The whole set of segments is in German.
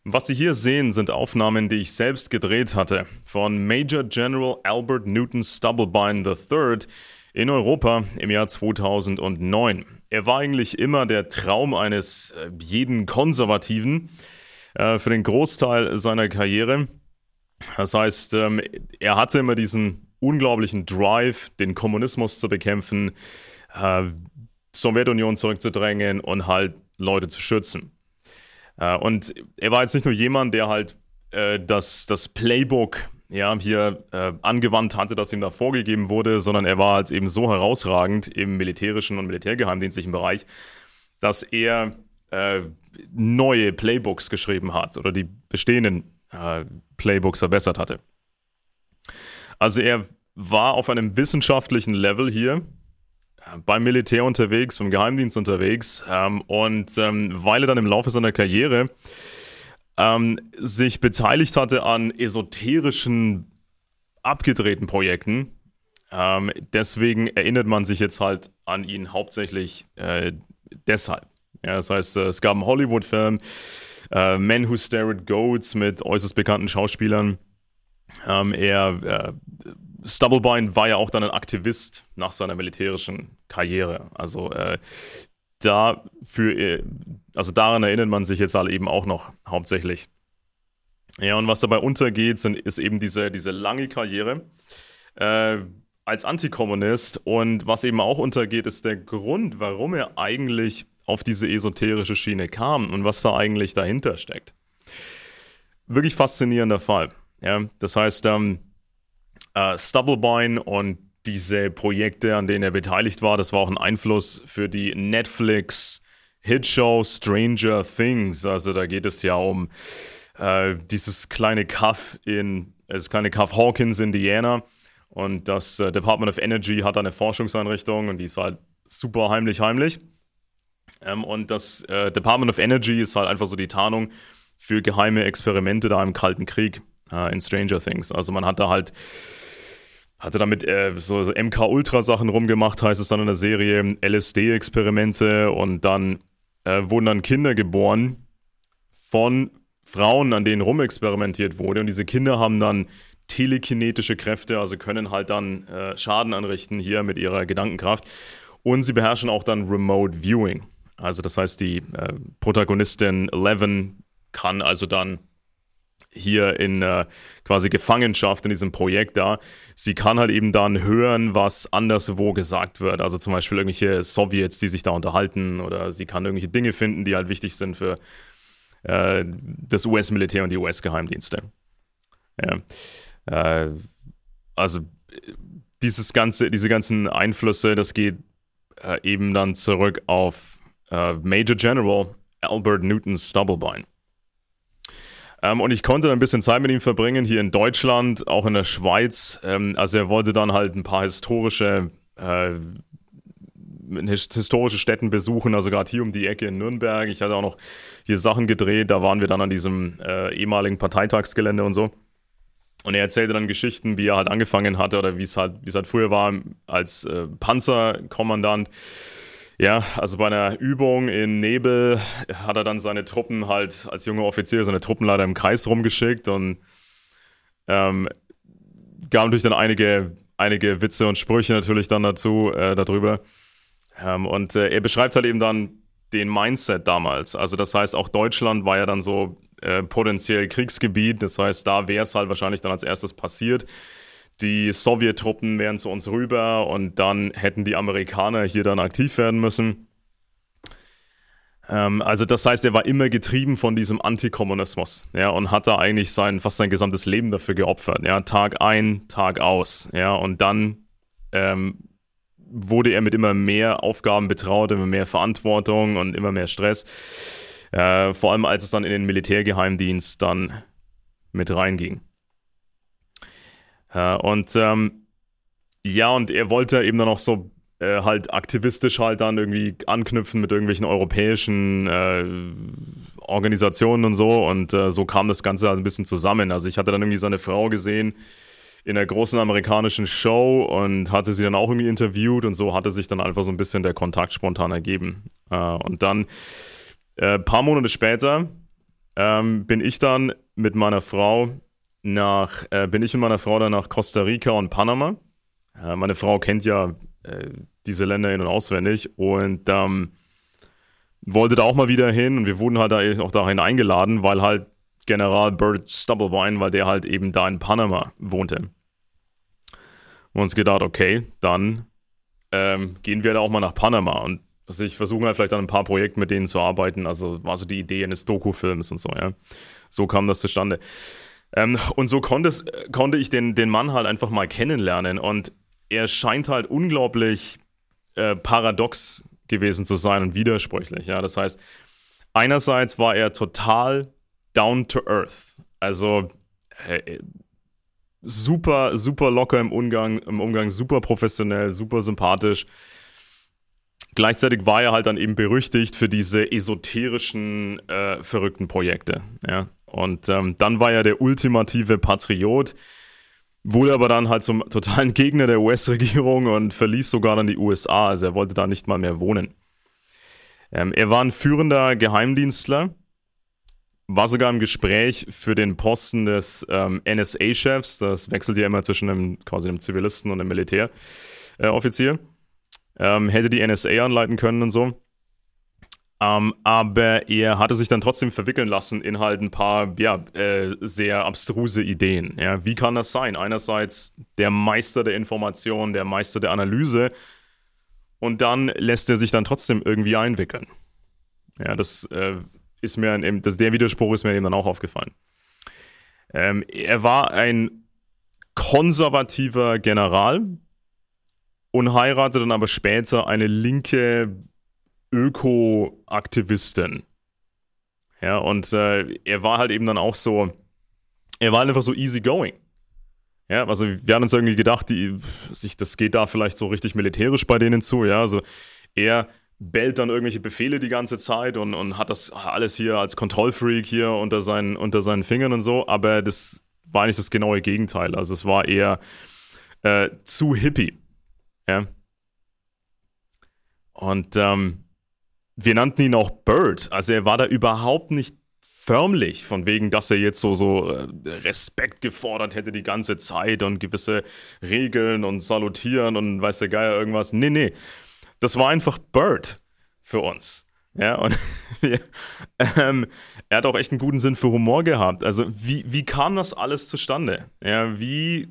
Was Sie hier sehen, sind Aufnahmen, die ich selbst gedreht hatte, von Major General Albert Newton Stubblebine III in Europa im Jahr 2009. Er war eigentlich immer der Traum eines jeden Konservativen für den Großteil seiner Karriere. Das heißt, er hatte immer diesen unglaublichen Drive, den Kommunismus zu bekämpfen, Sowjetunion zurückzudrängen und halt Leute zu schützen. Und er war jetzt nicht nur jemand, der halt das Playbook hier angewandt hatte, das ihm da vorgegeben wurde, sondern er war halt eben so herausragend im militärischen und militärgeheimdienstlichen Bereich, dass er neue Playbooks geschrieben hat oder die bestehenden Playbooks verbessert hatte. Also er war auf einem wissenschaftlichen Level hier beim Militär unterwegs, beim Geheimdienst unterwegs und weil er dann im Laufe seiner Karriere sich beteiligt hatte an esoterischen, abgedrehten Projekten, deswegen erinnert man sich jetzt halt an ihn hauptsächlich deshalb. Ja, das heißt, es gab einen Hollywood-Film, Men Who Stare at Goats mit äußerst bekannten Schauspielern. Stubblebine war ja auch dann ein Aktivist nach seiner militärischen Karriere. Also daran erinnert man sich jetzt halt eben auch noch hauptsächlich. Ja, und was dabei untergeht, ist eben diese lange Karriere als Antikommunist. Und was eben auch untergeht, ist der Grund, warum er eigentlich auf diese esoterische Schiene kam und was da eigentlich dahinter steckt. Wirklich faszinierender Fall. Ja, das heißt, Stubblebine und diese Projekte, an denen er beteiligt war, das war auch ein Einfluss für die Netflix-Hitshow Stranger Things. Also da geht es ja um dieses kleine Kaff Hawkins, Indiana. Und das Department of Energy hat eine Forschungseinrichtung und die ist halt super heimlich. Und das Department of Energy ist halt einfach so die Tarnung für geheime Experimente da im Kalten Krieg in Stranger Things. Also man hatte damit so MK-Ultra-Sachen rumgemacht, heißt es dann in der Serie, LSD-Experimente und dann wurden dann Kinder geboren von Frauen, an denen rumexperimentiert wurde und diese Kinder haben dann telekinetische Kräfte, also können halt dann Schaden anrichten hier mit ihrer Gedankenkraft und sie beherrschen auch dann Remote Viewing. Also das heißt, die Protagonistin Eleven kann also dann hier in quasi Gefangenschaft in diesem Projekt da, sie kann halt eben dann hören, was anderswo gesagt wird. Also zum Beispiel irgendwelche Sowjets, die sich da unterhalten oder sie kann irgendwelche Dinge finden, die halt wichtig sind für das US-Militär und die US-Geheimdienste. Ja. Also diese ganzen Einflüsse, das geht eben dann zurück auf Major General Albert Newton Stubblebine. Und ich konnte dann ein bisschen Zeit mit ihm verbringen, hier in Deutschland, auch in der Schweiz. Also er wollte dann halt ein paar historische Stätten besuchen, also gerade hier um die Ecke in Nürnberg. Ich hatte auch noch hier Sachen gedreht, da waren wir dann an diesem ehemaligen Parteitagsgelände und so. Und er erzählte dann Geschichten, wie er halt angefangen hatte oder wie es halt früher war als Panzerkommandant. Ja, also bei einer Übung im Nebel hat er dann seine Truppen halt als junger Offizier seine Truppenleiter im Kreis rumgeschickt und gab natürlich dann einige Witze und Sprüche natürlich dann darüber. Und er beschreibt halt eben dann den Mindset damals. Also das heißt, auch Deutschland war ja dann so potenziell Kriegsgebiet. Das heißt, da wäre es halt wahrscheinlich dann als erstes passiert. Die Sowjettruppen wären zu uns rüber und dann hätten die Amerikaner hier dann aktiv werden müssen. Also das heißt, er war immer getrieben von diesem Antikommunismus, ja, und hat da eigentlich fast sein gesamtes Leben dafür geopfert, ja, Tag ein, Tag aus, ja, und dann wurde er mit immer mehr Aufgaben betraut, immer mehr Verantwortung und immer mehr Stress, vor allem als es dann in den Militärgeheimdienst dann mit reinging. Und er wollte eben dann auch so halt aktivistisch halt dann irgendwie anknüpfen mit irgendwelchen europäischen Organisationen und so. Und so kam das Ganze halt ein bisschen zusammen. Also ich hatte dann irgendwie seine Frau gesehen in einer großen amerikanischen Show und hatte sie dann auch irgendwie interviewt und so hatte sich dann einfach so ein bisschen der Kontakt spontan ergeben. Und dann ein paar Monate später bin ich mit meiner Frau dann nach Costa Rica und Panama. Meine Frau kennt ja diese Länder in- und auswendig und wollte da auch mal wieder hin und wir wurden halt auch dahin eingeladen, weil halt General Burt Stubblebine, weil der halt eben da in Panama wohnte. Und uns gedacht, okay, dann gehen wir da auch mal nach Panama und ich versuche halt vielleicht an ein paar Projekten mit denen zu arbeiten, also war so die Idee eines Doku-Films und so, ja. So kam das zustande. Und so konnte ich den Mann halt einfach mal kennenlernen und er scheint halt unglaublich paradox gewesen zu sein und widersprüchlich, ja. Das heißt, einerseits war er total down to earth, also super, super locker im Umgang, super professionell, super sympathisch. Gleichzeitig war er halt dann eben berüchtigt für diese esoterischen, verrückten Projekte, ja. Und dann war er der ultimative Patriot, wurde aber dann halt zum totalen Gegner der US-Regierung und verließ sogar dann die USA, also er wollte da nicht mal mehr wohnen. Er war ein führender Geheimdienstler, war sogar im Gespräch für den Posten des NSA-Chefs, das wechselt ja immer zwischen quasi einem Zivilisten und einem Militäroffizier. Hätte die NSA anleiten können und so. Aber er hatte sich dann trotzdem verwickeln lassen in halt ein paar, sehr abstruse Ideen. Ja, wie kann das sein? Einerseits der Meister der Information, der Meister der Analyse und dann lässt er sich dann trotzdem irgendwie einwickeln. Ja, der Widerspruch ist mir eben dann auch aufgefallen. Er war ein konservativer General und heiratete dann aber später eine linke Öko-Aktivistin. Ja, und er war halt eben dann auch so, er war halt einfach so easygoing. Ja, also wir haben uns irgendwie gedacht, das geht da vielleicht so richtig militärisch bei denen zu, ja, also er bellt dann irgendwelche Befehle die ganze Zeit und hat das alles hier als Kontrollfreak hier unter seinen Fingern und so, aber das war nicht das genaue Gegenteil, also es war eher zu hippie, ja. Und wir nannten ihn auch Burt, also er war da überhaupt nicht förmlich, von wegen, dass er jetzt so Respekt gefordert hätte die ganze Zeit und gewisse Regeln und salutieren und weiß der Geier irgendwas. Nee. Das war einfach Burt für uns. Ja, und er hat auch echt einen guten Sinn für Humor gehabt. Also, wie kam das alles zustande? Ja, wie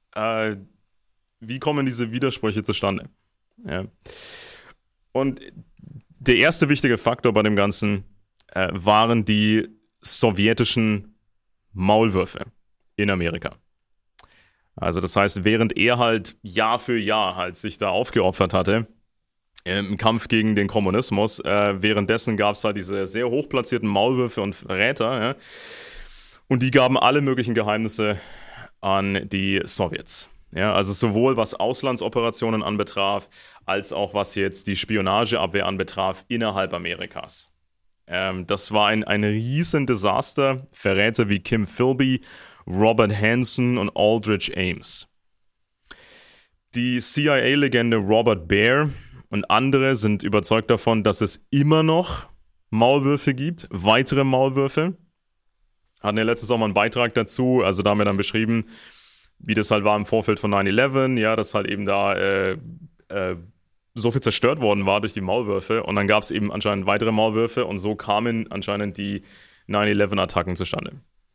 kommen diese Widersprüche zustande? Ja. Und der erste wichtige Faktor bei dem Ganzen waren die sowjetischen Maulwürfe in Amerika. Also das heißt, während er halt Jahr für Jahr halt sich da aufgeopfert hatte im Kampf gegen den Kommunismus, währenddessen gab es halt diese sehr hochplatzierten Maulwürfe und Verräter, ja, und die gaben alle möglichen Geheimnisse an die Sowjets. Ja, also sowohl was Auslandsoperationen anbetraf, als auch was jetzt die Spionageabwehr anbetraf innerhalb Amerikas. Das war ein riesen Desaster. Verräter wie Kim Philby, Robert Hansen und Aldrich Ames. Die CIA-Legende Robert Baer und andere sind überzeugt davon, dass es immer noch Maulwürfe gibt, weitere Maulwürfe. Hatten ja letztens auch mal einen Beitrag dazu, also da haben wir dann beschrieben, wie das halt war im Vorfeld von 9/11, ja, dass halt eben da so viel zerstört worden war durch die Maulwürfe und dann gab es eben anscheinend weitere Maulwürfe und so kamen anscheinend die 9/11-Attacken zustande.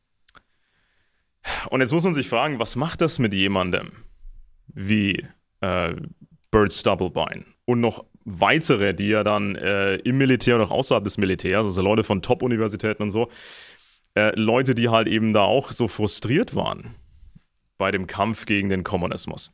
Und jetzt muss man sich fragen, was macht das mit jemandem wie Burt Stubblebine und noch weitere, die ja dann im Militär oder auch außerhalb des Militärs, also Leute von Top-Universitäten und so, Leute, die halt eben da auch so frustriert waren bei dem Kampf gegen den Kommunismus.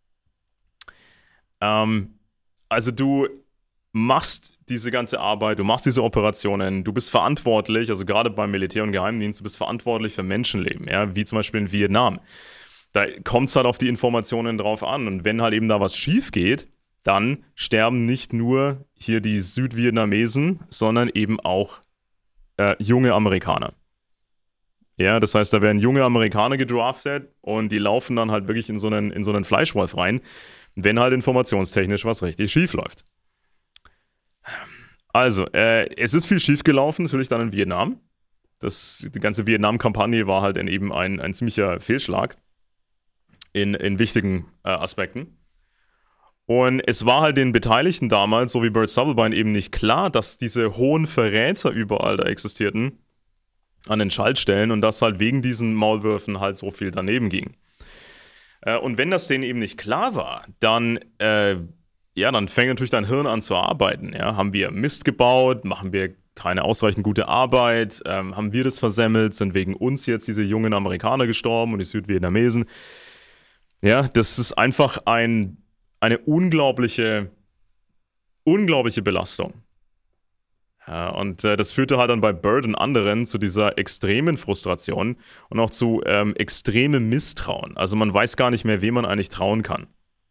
Also du machst diese ganze Arbeit, du machst diese Operationen, du bist verantwortlich, also gerade beim Militär und Geheimdienst, du bist verantwortlich für Menschenleben, ja, wie zum Beispiel in Vietnam. Da kommt es halt auf die Informationen drauf an und wenn halt eben da was schief geht, dann sterben nicht nur hier die Südvietnamesen, sondern eben auch junge Amerikaner. Ja, das heißt, da werden junge Amerikaner gedraftet und die laufen dann halt wirklich in so einen Fleischwolf rein, wenn halt informationstechnisch was richtig schief läuft. Also, es ist viel schief gelaufen, natürlich dann in Vietnam. Die ganze Vietnam-Kampagne war halt eben ein ziemlicher Fehlschlag in wichtigen Aspekten. Und es war halt den Beteiligten damals, so wie Burt Stubblebine, eben nicht klar, dass diese hohen Verräter überall da existierten an den Schaltstellen und dass halt wegen diesen Maulwürfen halt so viel daneben ging. Und wenn das denen eben nicht klar war, dann fängt natürlich dein Hirn an zu arbeiten. Ja? Haben wir Mist gebaut? Machen wir keine ausreichend gute Arbeit? Haben wir das versemmelt? Sind wegen uns jetzt diese jungen Amerikaner gestorben und die Südvietnamesen? Ja, das ist einfach eine unglaubliche Belastung. Ja, und das führte halt dann bei Burt und anderen zu dieser extremen Frustration und auch zu extremem Misstrauen. Also man weiß gar nicht mehr, wem man eigentlich trauen kann.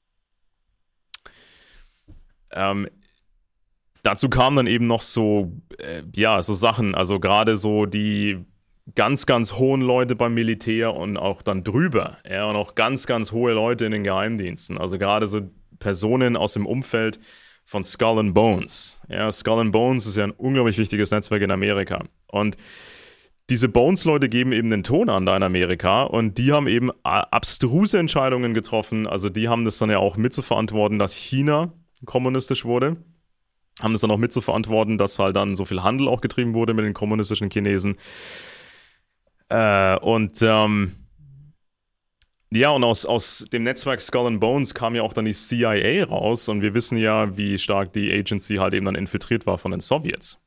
Dazu kamen dann eben noch so Sachen, also gerade so die ganz, ganz hohen Leute beim Militär und auch dann drüber, ja, und auch ganz, ganz hohe Leute in den Geheimdiensten, also gerade so Personen aus dem Umfeld von Skull and Bones. Ja, Skull and Bones ist ja ein unglaublich wichtiges Netzwerk in Amerika. Und diese Bones-Leute geben eben den Ton an da in Amerika und die haben eben abstruse Entscheidungen getroffen. Also die haben das dann ja auch mitzuverantworten, dass China kommunistisch wurde. Haben das dann auch mitzuverantworten, dass halt dann so viel Handel auch getrieben wurde mit den kommunistischen Chinesen. Und aus dem Netzwerk Skull and Bones kam ja auch dann die CIA raus und wir wissen ja, wie stark die Agency halt eben dann infiltriert war von den Sowjets.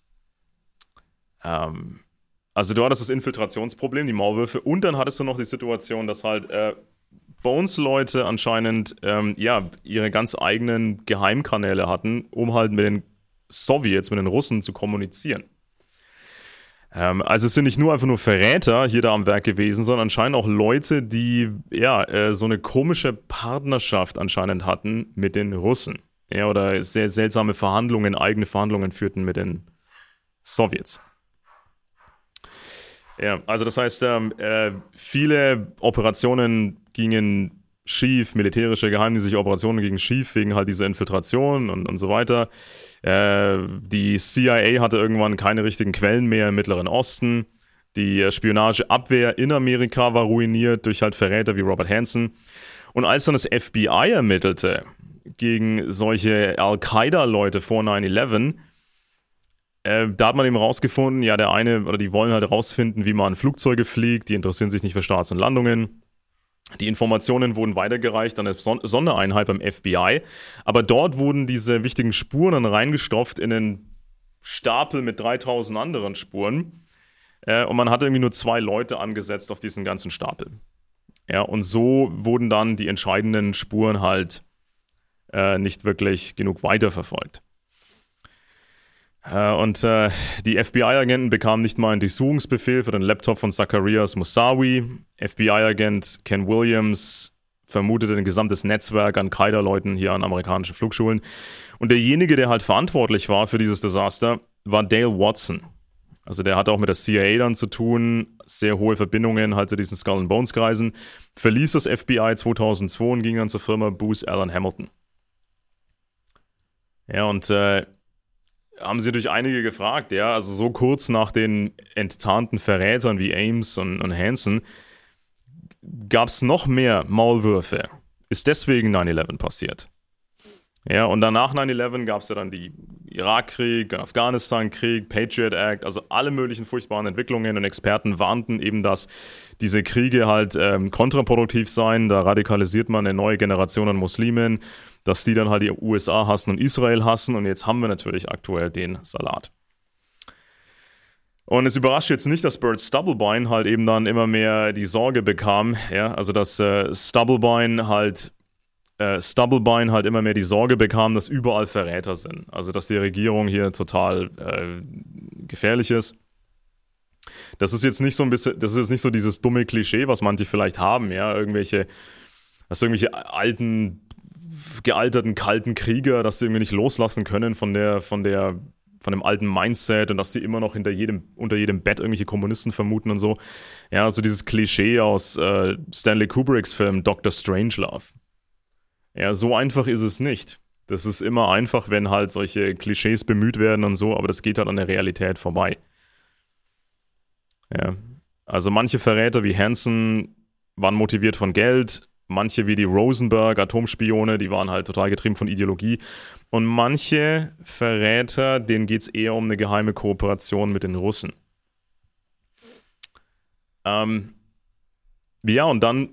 Also du hattest das Infiltrationsproblem, die Maulwürfe, und dann hattest du noch die Situation, dass halt Bones-Leute anscheinend ihre ganz eigenen Geheimkanäle hatten, um halt mit den Sowjets, mit den Russen zu kommunizieren. Also es sind nicht nur einfach nur Verräter hier da am Werk gewesen, sondern anscheinend auch Leute, die so eine komische Partnerschaft anscheinend hatten mit den Russen. Ja, oder sehr seltsame eigene Verhandlungen führten mit den Sowjets. Ja, also das heißt, viele Operationen gingen schief, militärische, geheimdienstliche Operationen gingen schief wegen halt dieser Infiltration und so weiter. Die CIA hatte irgendwann keine richtigen Quellen mehr im Mittleren Osten. Die Spionageabwehr in Amerika war ruiniert durch halt Verräter wie Robert Hanssen. Und als dann das FBI ermittelte gegen solche Al-Qaida-Leute vor 9/11, da hat man eben rausgefunden, ja, die wollen halt rausfinden, wie man Flugzeuge fliegt, die interessieren sich nicht für Starts und Landungen. Die Informationen wurden weitergereicht an eine Sondereinheit beim FBI, aber dort wurden diese wichtigen Spuren dann reingestopft in einen Stapel mit 3000 anderen Spuren und man hatte irgendwie nur 2 Leute angesetzt auf diesen ganzen Stapel. Ja, und so wurden dann die entscheidenden Spuren halt nicht wirklich genug weiterverfolgt. Und die FBI-Agenten bekamen nicht mal einen Durchsuchungsbefehl für den Laptop von Zacarias Moussaoui. FBI-Agent Ken Williams vermutete ein gesamtes Netzwerk an Qaida-Leuten hier an amerikanischen Flugschulen. Und derjenige, der halt verantwortlich war für dieses Desaster, war Dale Watson. Also der hatte auch mit der CIA dann zu tun, sehr hohe Verbindungen halt zu diesen Skull and Bones Kreisen, verließ das FBI 2002 und ging dann zur Firma Booz Allen Hamilton. Ja, und haben sie durch einige gefragt, ja, also so kurz nach den enttarnten Verrätern wie Ames und Hanssen gab es noch mehr Maulwürfe. Ist deswegen 9/11 passiert. Ja, und danach 9/11 gab es ja dann die Irakkrieg, Afghanistan-Krieg, Patriot Act, also alle möglichen furchtbaren Entwicklungen und Experten warnten eben, dass diese Kriege halt kontraproduktiv seien, da radikalisiert man eine neue Generation an Muslimen, dass die dann halt die USA hassen und Israel hassen und jetzt haben wir natürlich aktuell den Salat. Und es überrascht jetzt nicht, dass Burt Stubblebine halt eben dann immer mehr die Sorge bekam, ja, also dass Stubblebine halt immer mehr die Sorge bekam, dass überall Verräter sind. Also dass die Regierung hier total gefährlich ist. Das ist jetzt nicht so dieses dumme Klischee, was manche vielleicht haben, ja, irgendwelche alten, gealterten, kalten Krieger, dass sie irgendwie nicht loslassen können von dem alten Mindset und dass sie immer noch unter jedem Bett irgendwelche Kommunisten vermuten und so. Ja, also dieses Klischee aus Stanley Kubricks Film Dr. Strangelove. Ja, so einfach ist es nicht. Das ist immer einfach, wenn halt solche Klischees bemüht werden und so, aber das geht halt an der Realität vorbei. Ja. Also manche Verräter wie Hansen waren motiviert von Geld, manche wie die Rosenberg, Atomspione, die waren halt total getrieben von Ideologie. Und manche Verräter, denen geht es eher um eine geheime Kooperation mit den Russen. Ja, und dann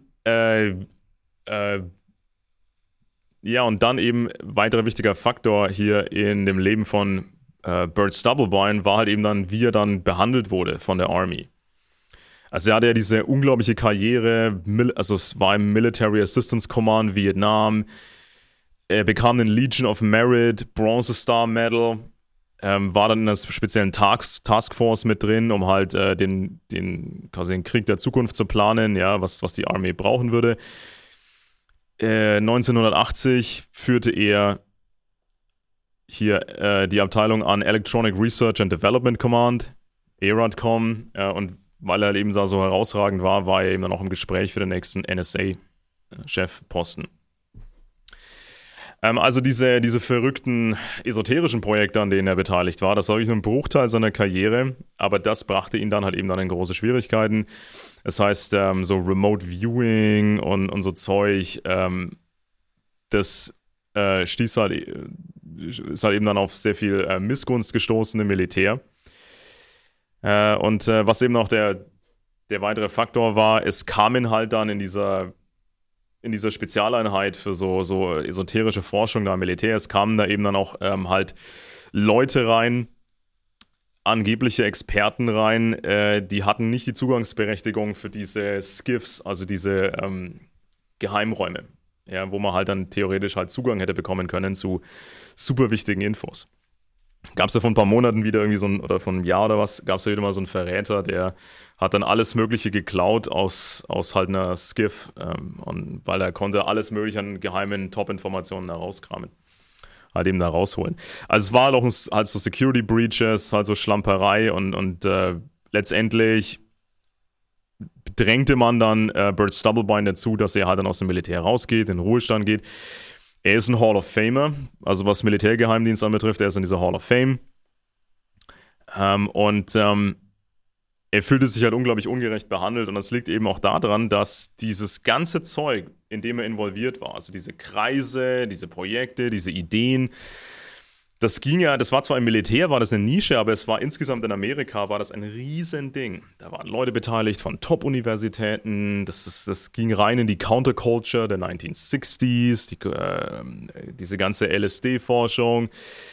eben weiterer wichtiger Faktor hier in dem Leben von Burt Stubblebine war halt eben dann, wie er dann behandelt wurde von der Army. Also er hatte ja diese unglaubliche Karriere, also es war im Military Assistance Command Vietnam, er bekam den Legion of Merit, Bronze Star Medal, war dann in einer speziellen Taskforce mit drin, um halt quasi den Krieg der Zukunft zu planen, ja, was die Armee brauchen würde. 1980 führte er hier die Abteilung an Electronic Research and Development Command, ERADCOM, und weil er eben da so herausragend war, war er eben dann auch im Gespräch für den nächsten NSA-Chefposten. Also diese verrückten esoterischen Projekte, an denen er beteiligt war, das war wirklich nur ein Bruchteil seiner Karriere, aber das brachte ihn dann halt eben dann in große Schwierigkeiten. Das heißt, so Remote Viewing und so Zeug, das ist halt eben dann auf sehr viel Missgunst gestoßen im Militär. Und was eben noch der weitere Faktor war, es kamen halt dann in dieser Spezialeinheit für so esoterische Forschung da im Militär, es kamen da eben dann auch halt Leute rein, angebliche Experten rein, die hatten nicht die Zugangsberechtigung für diese SCIFs, also diese Geheimräume, ja, wo man halt dann theoretisch halt Zugang hätte bekommen können zu super wichtigen Infos. Gab es ja vor ein paar Monaten wieder irgendwie oder vor einem Jahr oder was, gab es ja wieder mal so einen Verräter, der hat dann alles Mögliche geklaut aus halt einer SCIF, und weil er konnte alles Mögliche an geheimen Top-Informationen herauskramen. Halt eben da rausholen. Also es war doch halt so Security Breaches, halt so Schlamperei und letztendlich drängte man dann Burt Stubblebine dazu, dass er halt dann aus dem Militär rausgeht, in den Ruhestand geht. Er ist ein Hall of Famer, also was Militärgeheimdienst anbetrifft, er ist in dieser Hall of Fame. Er fühlte sich halt unglaublich ungerecht behandelt und das liegt eben auch daran, dass dieses ganze Zeug, in dem er involviert war, also diese Kreise, diese Projekte, diese Ideen, das war zwar im Militär, war das eine Nische, aber es war insgesamt in Amerika, war das ein Riesending. Da waren Leute beteiligt von Top-Universitäten, das ging rein in die Counterculture der 1960s, diese ganze LSD-Forschung.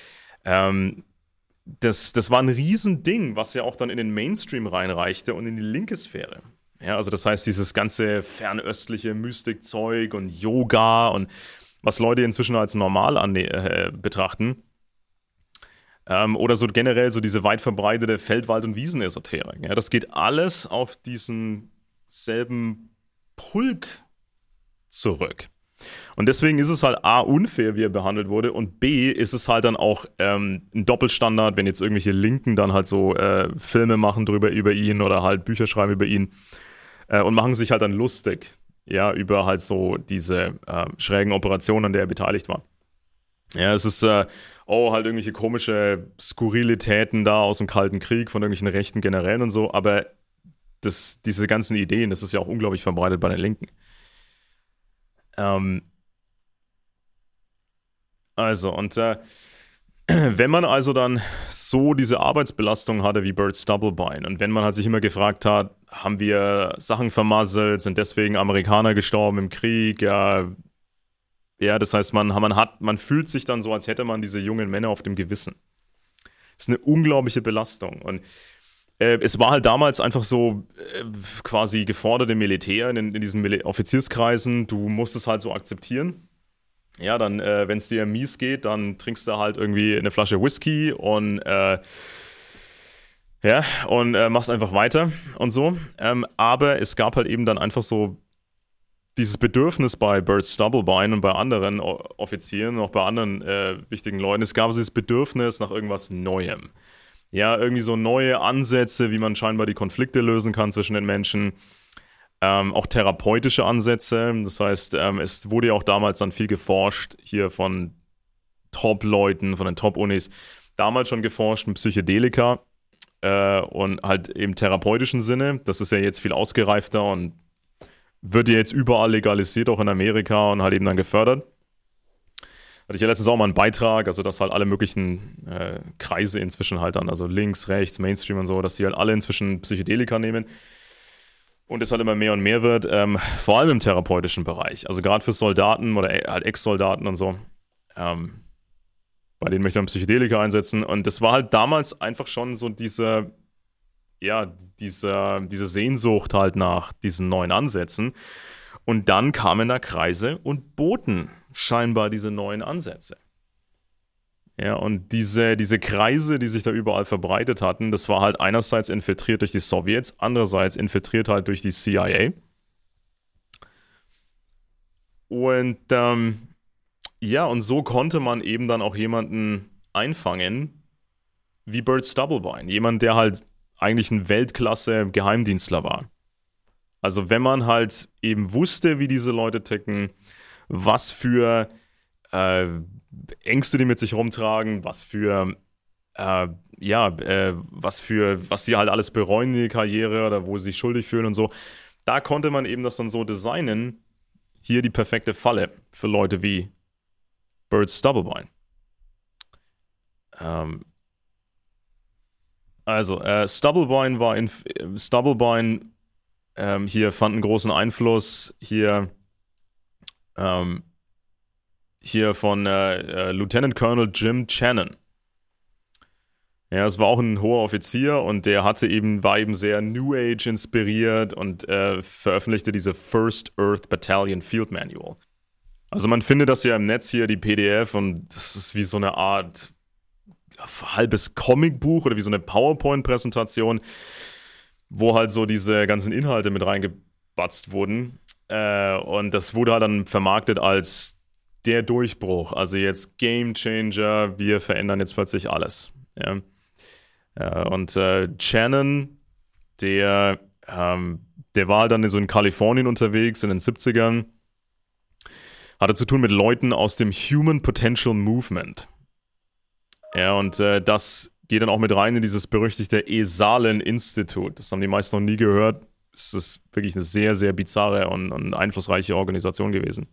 Das war ein Riesending, was ja auch dann in den Mainstream reinreichte und in die linke Sphäre. Ja, also das heißt, dieses ganze fernöstliche Mystikzeug und Yoga und was Leute inzwischen als normal betrachten. Oder so generell so diese weit verbreitete Feldwald- und Wiesenesoterik. Ja, das geht alles auf diesen selben Pulk zurück. Und deswegen ist es halt A, unfair, wie er behandelt wurde, und B, ist es halt dann auch ein Doppelstandard, wenn jetzt irgendwelche Linken dann halt so Filme machen über ihn oder halt Bücher schreiben über ihn und machen sich halt dann lustig, ja, über halt so diese schrägen Operationen, an der er beteiligt war. Ja, es ist halt irgendwelche komische Skurrilitäten da aus dem Kalten Krieg von irgendwelchen rechten Generälen und so, aber diese ganzen Ideen, das ist ja auch unglaublich verbreitet bei den Linken. Wenn man also dann so diese Arbeitsbelastung hatte wie Burt Stubblebine und wenn man halt sich immer gefragt hat, haben wir Sachen vermasselt, sind deswegen Amerikaner gestorben im Krieg, ja, das heißt, man fühlt sich dann so, als hätte man diese jungen Männer auf dem Gewissen. Das ist eine unglaubliche Belastung. Und es war halt damals einfach so quasi gefordert im Militär, in diesen Offizierskreisen, du musst es halt so akzeptieren. Ja, dann, wenn es dir mies geht, dann trinkst du halt irgendwie eine Flasche Whisky und machst einfach weiter und so. Aber es gab halt eben dann einfach so dieses Bedürfnis bei Burt Stubblebine und bei anderen Offizieren, auch bei anderen wichtigen Leuten, es gab so dieses Bedürfnis nach irgendwas Neuem. Ja, irgendwie so neue Ansätze, wie man scheinbar die Konflikte lösen kann zwischen den Menschen. Auch therapeutische Ansätze. Das heißt, es wurde ja auch damals dann viel geforscht, hier von Top-Leuten, von den Top-Unis. Damals schon geforscht mit Psychedelika. und halt im therapeutischen Sinne. Das ist ja jetzt viel ausgereifter und wird ja jetzt überall legalisiert, auch in Amerika und halt eben dann gefördert. Hatte ich ja letztens auch mal einen Beitrag, also dass halt alle möglichen Kreise inzwischen halt dann, also links, rechts, Mainstream und so, dass die halt alle inzwischen Psychedelika nehmen und es halt immer mehr und mehr wird, vor allem im therapeutischen Bereich. Also gerade für Soldaten oder halt Ex-Soldaten und so, bei denen möchte man Psychedelika einsetzen. Und das war halt damals einfach schon so diese Sehnsucht halt nach diesen neuen Ansätzen. Und dann kamen da Kreise und boten scheinbar diese neuen Ansätze. Ja, und diese Kreise, die sich da überall verbreitet hatten, das war halt einerseits infiltriert durch die Sowjets, andererseits infiltriert halt durch die CIA. Und und so konnte man eben dann auch jemanden einfangen wie Burt Stubblebine. Jemand, der halt eigentlich ein Weltklasse-Geheimdienstler war. Also wenn man halt eben wusste, wie diese Leute ticken, was für Ängste die mit sich rumtragen, was die halt alles bereuen in die Karriere oder wo sie sich schuldig fühlen und so. Da konnte man eben das dann so designen, hier die perfekte Falle für Leute wie Burt Stubblebine. Stubblebine hier fand einen großen Einfluss hier von Lieutenant Colonel Jim Channon. Ja, es war auch ein hoher Offizier und der war eben sehr New Age inspiriert und veröffentlichte diese First Earth Battalion Field Manual. Also man findet das ja im Netz hier, die PDF, und das ist wie so eine Art halbes Comicbuch oder wie so eine PowerPoint-Präsentation, wo halt so diese ganzen Inhalte mit reingebatzt wurden. Und das wurde halt dann vermarktet als der Durchbruch. Also jetzt Game Changer, wir verändern jetzt plötzlich alles. Ja. Und Channon, der war halt dann so in Kalifornien unterwegs in den 70ern, hatte zu tun mit Leuten aus dem Human Potential Movement. Ja, und das geht dann auch mit rein in dieses berüchtigte Esalen Institute. Das haben die meisten noch nie gehört. Es ist wirklich eine sehr, sehr bizarre und einflussreiche Organisation gewesen.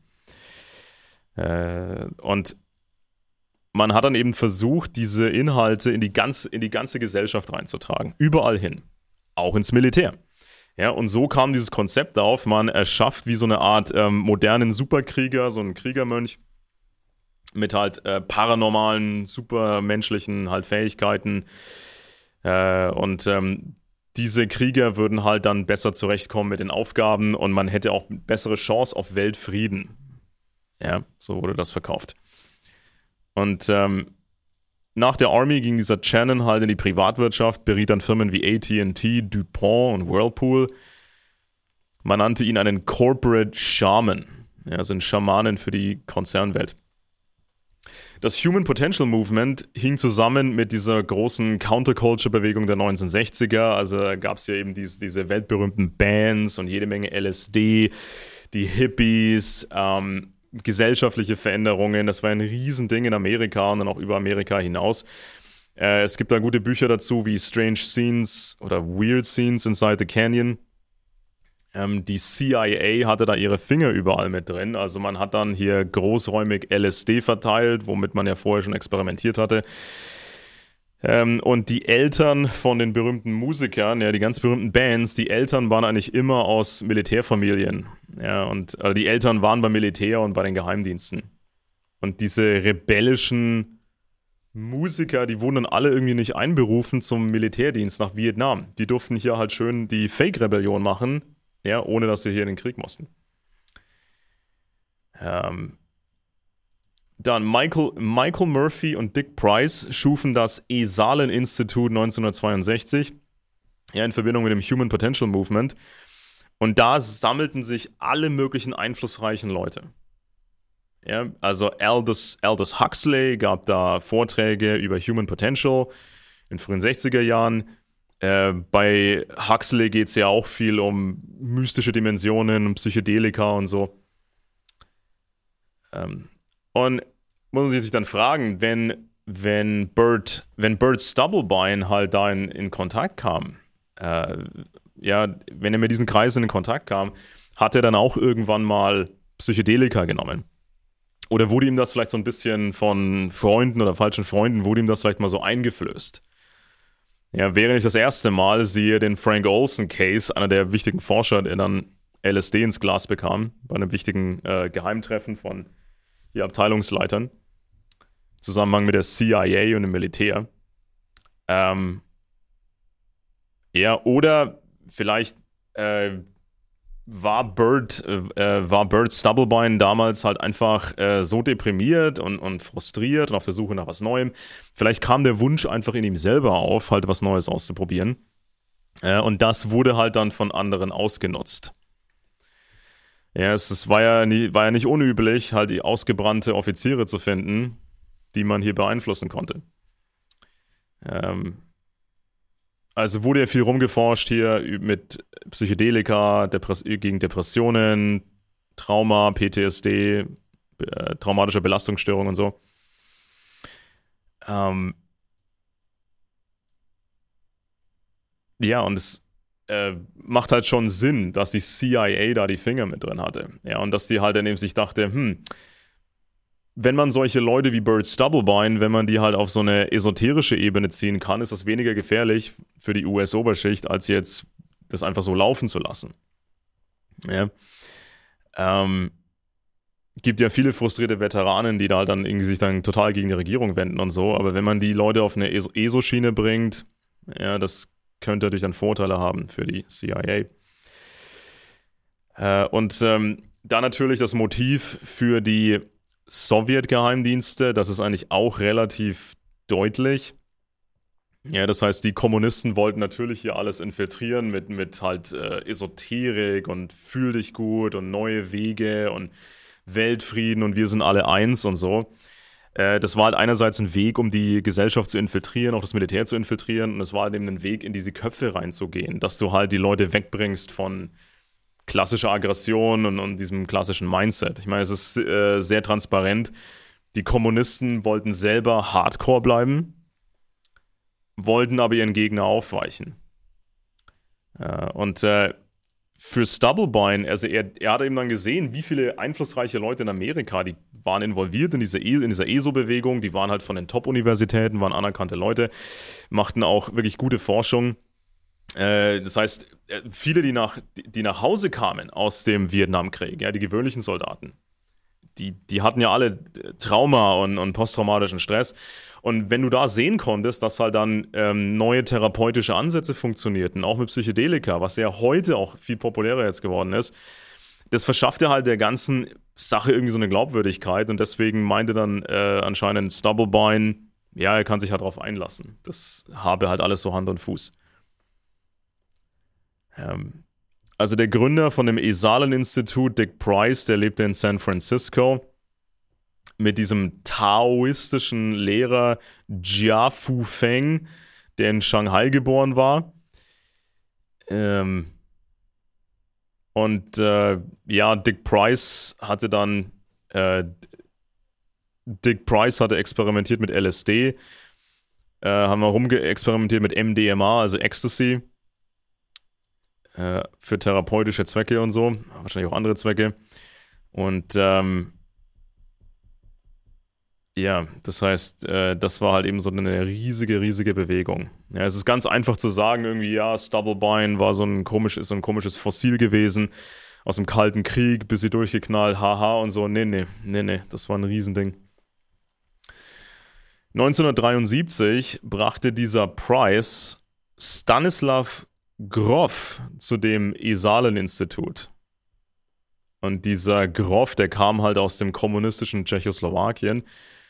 Und man hat dann eben versucht, diese Inhalte in die ganze Gesellschaft reinzutragen. Überall hin. Auch ins Militär. Ja, und so kam dieses Konzept auf, man erschafft wie so eine Art modernen Superkrieger, so einen Kriegermönch mit halt paranormalen, supermenschlichen halt Fähigkeiten. Und diese Krieger würden halt dann besser zurechtkommen mit den Aufgaben und man hätte auch bessere Chance auf Weltfrieden. Ja, so wurde das verkauft. Und nach der Army ging dieser Channon halt in die Privatwirtschaft, beriet dann Firmen wie AT&T, DuPont und Whirlpool. Man nannte ihn einen Corporate Shaman. Ja, also ein Schamanen für die Konzernwelt. Das Human Potential Movement hing zusammen mit dieser großen Counterculture-Bewegung der 1960er. Also gab es ja eben diese weltberühmten Bands und jede Menge LSD, die Hippies, gesellschaftliche Veränderungen. Das war ein Riesending in Amerika und dann auch über Amerika hinaus. Es gibt da gute Bücher dazu wie Strange Scenes oder Weird Scenes Inside the Canyon. Die CIA hatte da ihre Finger überall mit drin. Also man hat dann hier großräumig LSD verteilt, womit man ja vorher schon experimentiert hatte. Und die Eltern von den berühmten Musikern, ja, die ganz berühmten Bands, die Eltern waren eigentlich immer aus Militärfamilien. Ja, und die Eltern waren beim Militär und bei den Geheimdiensten. Und diese rebellischen Musiker, die wurden dann alle irgendwie nicht einberufen zum Militärdienst nach Vietnam. Die durften hier halt schön die Fake-Rebellion machen, ja, ohne dass sie hier in den Krieg mussten. Dann Michael Murphy und Dick Price schufen das Esalen Institute 1962, ja, in Verbindung mit dem Human Potential Movement. Und da sammelten sich alle möglichen einflussreichen Leute. Ja, also Aldous Huxley gab da Vorträge über Human Potential in frühen 60er Jahren. Bei Huxley geht es ja auch viel um mystische Dimensionen, um Psychedelika und so. Und muss man sich dann fragen, wenn wenn Bert Stubblebine halt da in Kontakt kam, wenn er mit diesen Kreisen in Kontakt kam, hat er dann auch irgendwann mal Psychedelika genommen. Oder wurde ihm das vielleicht so ein bisschen von Freunden oder falschen Freunden, wurde ihm das vielleicht mal so eingeflößt? Ja, wäre nicht das erste Mal, siehe den Frank Olson-Case, einer der wichtigen Forscher, der dann LSD ins Glas bekam, bei einem wichtigen Geheimtreffen von die Abteilungsleitern, im Zusammenhang mit der CIA und dem Militär. Oder vielleicht war Bert Stubblebine damals halt einfach so deprimiert und frustriert und auf der Suche nach was Neuem. Vielleicht kam der Wunsch einfach in ihm selber auf, halt was Neues auszuprobieren. Und das wurde halt dann von anderen ausgenutzt. Ja, es war ja nicht unüblich, halt die ausgebrannte Offiziere zu finden, die man hier beeinflussen konnte. Also wurde ja viel rumgeforscht hier mit Psychedelika, gegen Depressionen, Trauma, PTSD, traumatische Belastungsstörung und so. Und es macht halt schon Sinn, dass die CIA da die Finger mit drin hatte. Ja, und dass die halt dann eben sich dachte, wenn man solche Leute wie Bert Stubblebine, wenn man die halt auf so eine esoterische Ebene ziehen kann, ist das weniger gefährlich für die US-Oberschicht, als jetzt das einfach so laufen zu lassen. Ja. Gibt ja viele frustrierte Veteranen, die da halt dann irgendwie sich dann total gegen die Regierung wenden und so, aber wenn man die Leute auf eine ESO-Schiene bringt, ja, das könnte natürlich dann Vorteile haben für die CIA. Da natürlich das Motiv für die Sowjetgeheimdienste, das ist eigentlich auch relativ deutlich. Ja, das heißt, die Kommunisten wollten natürlich hier alles infiltrieren mit halt Esoterik und fühl dich gut und neue Wege und Weltfrieden und wir sind alle eins und so. Das war halt einerseits ein Weg, um die Gesellschaft zu infiltrieren, auch das Militär zu infiltrieren, und es war halt eben ein Weg, in diese Köpfe reinzugehen, dass du halt die Leute wegbringst von klassischer Aggression und diesem klassischen Mindset. Ich meine, es ist sehr transparent. Die Kommunisten wollten selber Hardcore bleiben, wollten aber ihren Gegner aufweichen. Für Stubblebine, also er hat eben dann gesehen, wie viele einflussreiche Leute in Amerika, die waren involviert in dieser ESO-Bewegung, die waren halt von den Top-Universitäten, waren anerkannte Leute, machten auch wirklich gute Forschung. Das heißt, viele, die nach Hause kamen aus dem Vietnamkrieg, ja, die gewöhnlichen Soldaten, die hatten ja alle Trauma und posttraumatischen Stress. Und wenn du da sehen konntest, dass halt dann neue therapeutische Ansätze funktionierten, auch mit Psychedelika, was ja heute auch viel populärer jetzt geworden ist, das verschaffte halt der ganzen Sache irgendwie so eine Glaubwürdigkeit. Und deswegen meinte dann anscheinend Stubblebine, ja, er kann sich halt drauf einlassen. Das habe halt alles so Hand und Fuß. Also der Gründer von dem Esalen-Institut, Dick Price, der lebte in San Francisco, mit diesem taoistischen Lehrer Jia Fu Feng, der in Shanghai geboren war. Dick Price hatte experimentiert mit LSD, haben wir rumgeexperimentiert mit MDMA, also Ecstasy, für therapeutische Zwecke und so, wahrscheinlich auch andere Zwecke. Und das heißt, das war halt eben so eine riesige Bewegung. Ja, es ist ganz einfach zu sagen, irgendwie, ja, Stubblebine ist so ein komisches Fossil gewesen aus dem Kalten Krieg, bis sie durchgeknallt, haha und so. Nee, das war ein Riesending. 1973 brachte dieser Price Stanislav Grof zu dem Esalen-Institut. Und dieser Grof, der kam halt aus dem kommunistischen Tschechoslowakien.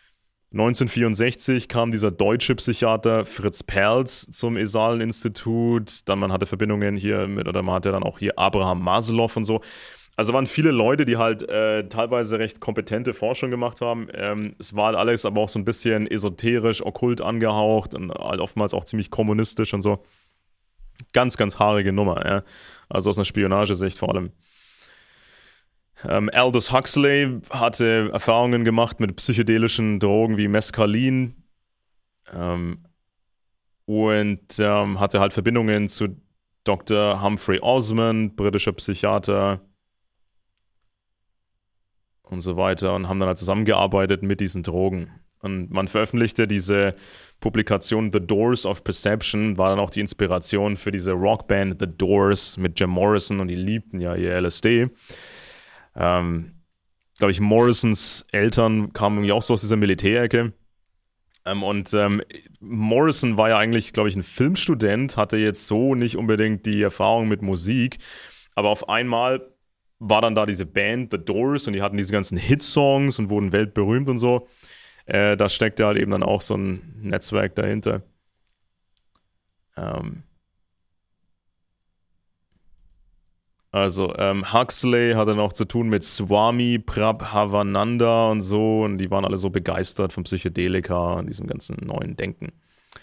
1964 kam dieser deutsche Psychiater Fritz Perls zum Esalen-Institut. Dann man hatte Verbindungen hier man hatte dann auch hier Abraham Maslow und so. Also waren viele Leute, die halt teilweise recht kompetente Forschung gemacht haben. Es war halt alles aber auch so ein bisschen esoterisch, okkult angehaucht und halt oftmals auch ziemlich kommunistisch und so. Ganz haarige Nummer, ja. Also aus einer Spionagesicht vor allem. Aldous Huxley hatte Erfahrungen gemacht mit psychedelischen Drogen wie Mescalin. Ähm, hatte halt Verbindungen zu Dr. Humphrey Osmond, britischer Psychiater und so weiter und haben dann halt zusammengearbeitet mit diesen Drogen. Und man veröffentlichte diese Publikation The Doors of Perception, war dann auch die Inspiration für diese Rockband The Doors mit Jim Morrison und die liebten ja ihr LSD. Glaube ich, Morrisons Eltern kamen irgendwie auch so aus dieser Militärecke. Morrison war ja eigentlich, glaube ich, ein Filmstudent, hatte jetzt so nicht unbedingt die Erfahrung mit Musik, aber auf einmal war dann da diese Band The Doors und die hatten diese ganzen Hitsongs und wurden weltberühmt und so. Da steckte halt eben dann auch so ein Netzwerk dahinter. Huxley hatte noch zu tun mit Swami Prabhavananda und so und die waren alle so begeistert von Psychedelika und diesem ganzen neuen Denken.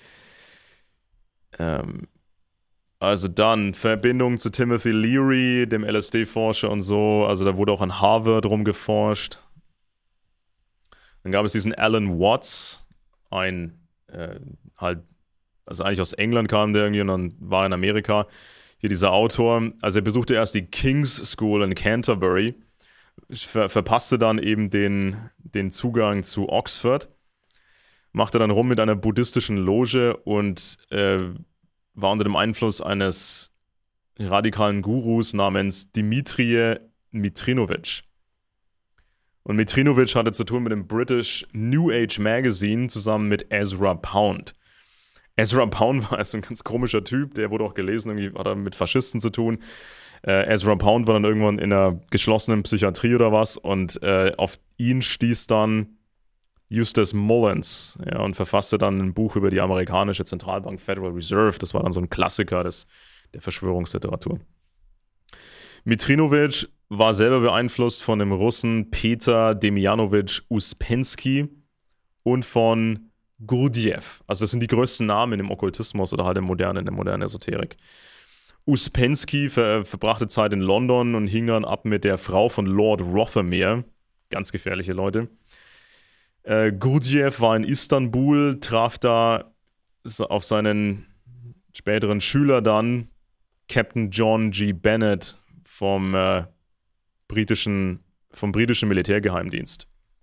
Also dann Verbindung zu Timothy Leary, dem LSD-Forscher und so. Also da wurde auch an Harvard rumgeforscht. Dann gab es diesen Alan Watts, also eigentlich aus England kam der irgendwie und dann war er in Amerika. Hier dieser Autor, also er besuchte erst die King's School in Canterbury, verpasste dann eben den Zugang zu Oxford, machte dann rum mit einer buddhistischen Loge und war unter dem Einfluss eines radikalen Gurus namens Dimitri Mitrinovic. Und Mitrinovic hatte zu tun mit dem British New Age Magazine zusammen mit Ezra Pound. Ezra Pound war so ein ganz komischer Typ, der wurde auch gelesen, irgendwie hat er mit Faschisten zu tun. Ezra Pound war dann irgendwann in einer geschlossenen Psychiatrie oder was und auf ihn stieß dann Eustace Mullins, ja, und verfasste dann ein Buch über die amerikanische Zentralbank Federal Reserve. Das war dann so ein Klassiker der Verschwörungsliteratur. Mitrinovic war selber beeinflusst von dem Russen Peter Demjanowitsch Uspensky und von Gurdjieff. Also das sind die größten Namen im Okkultismus oder halt in der modernen Esoterik. Uspensky verbrachte Zeit in London und hing dann ab mit der Frau von Lord Rothermere. Ganz gefährliche Leute. Gurdjieff war in Istanbul, traf da auf seinen späteren Schüler dann, Captain John G. Bennett vom britischen Militärgeheimdienst.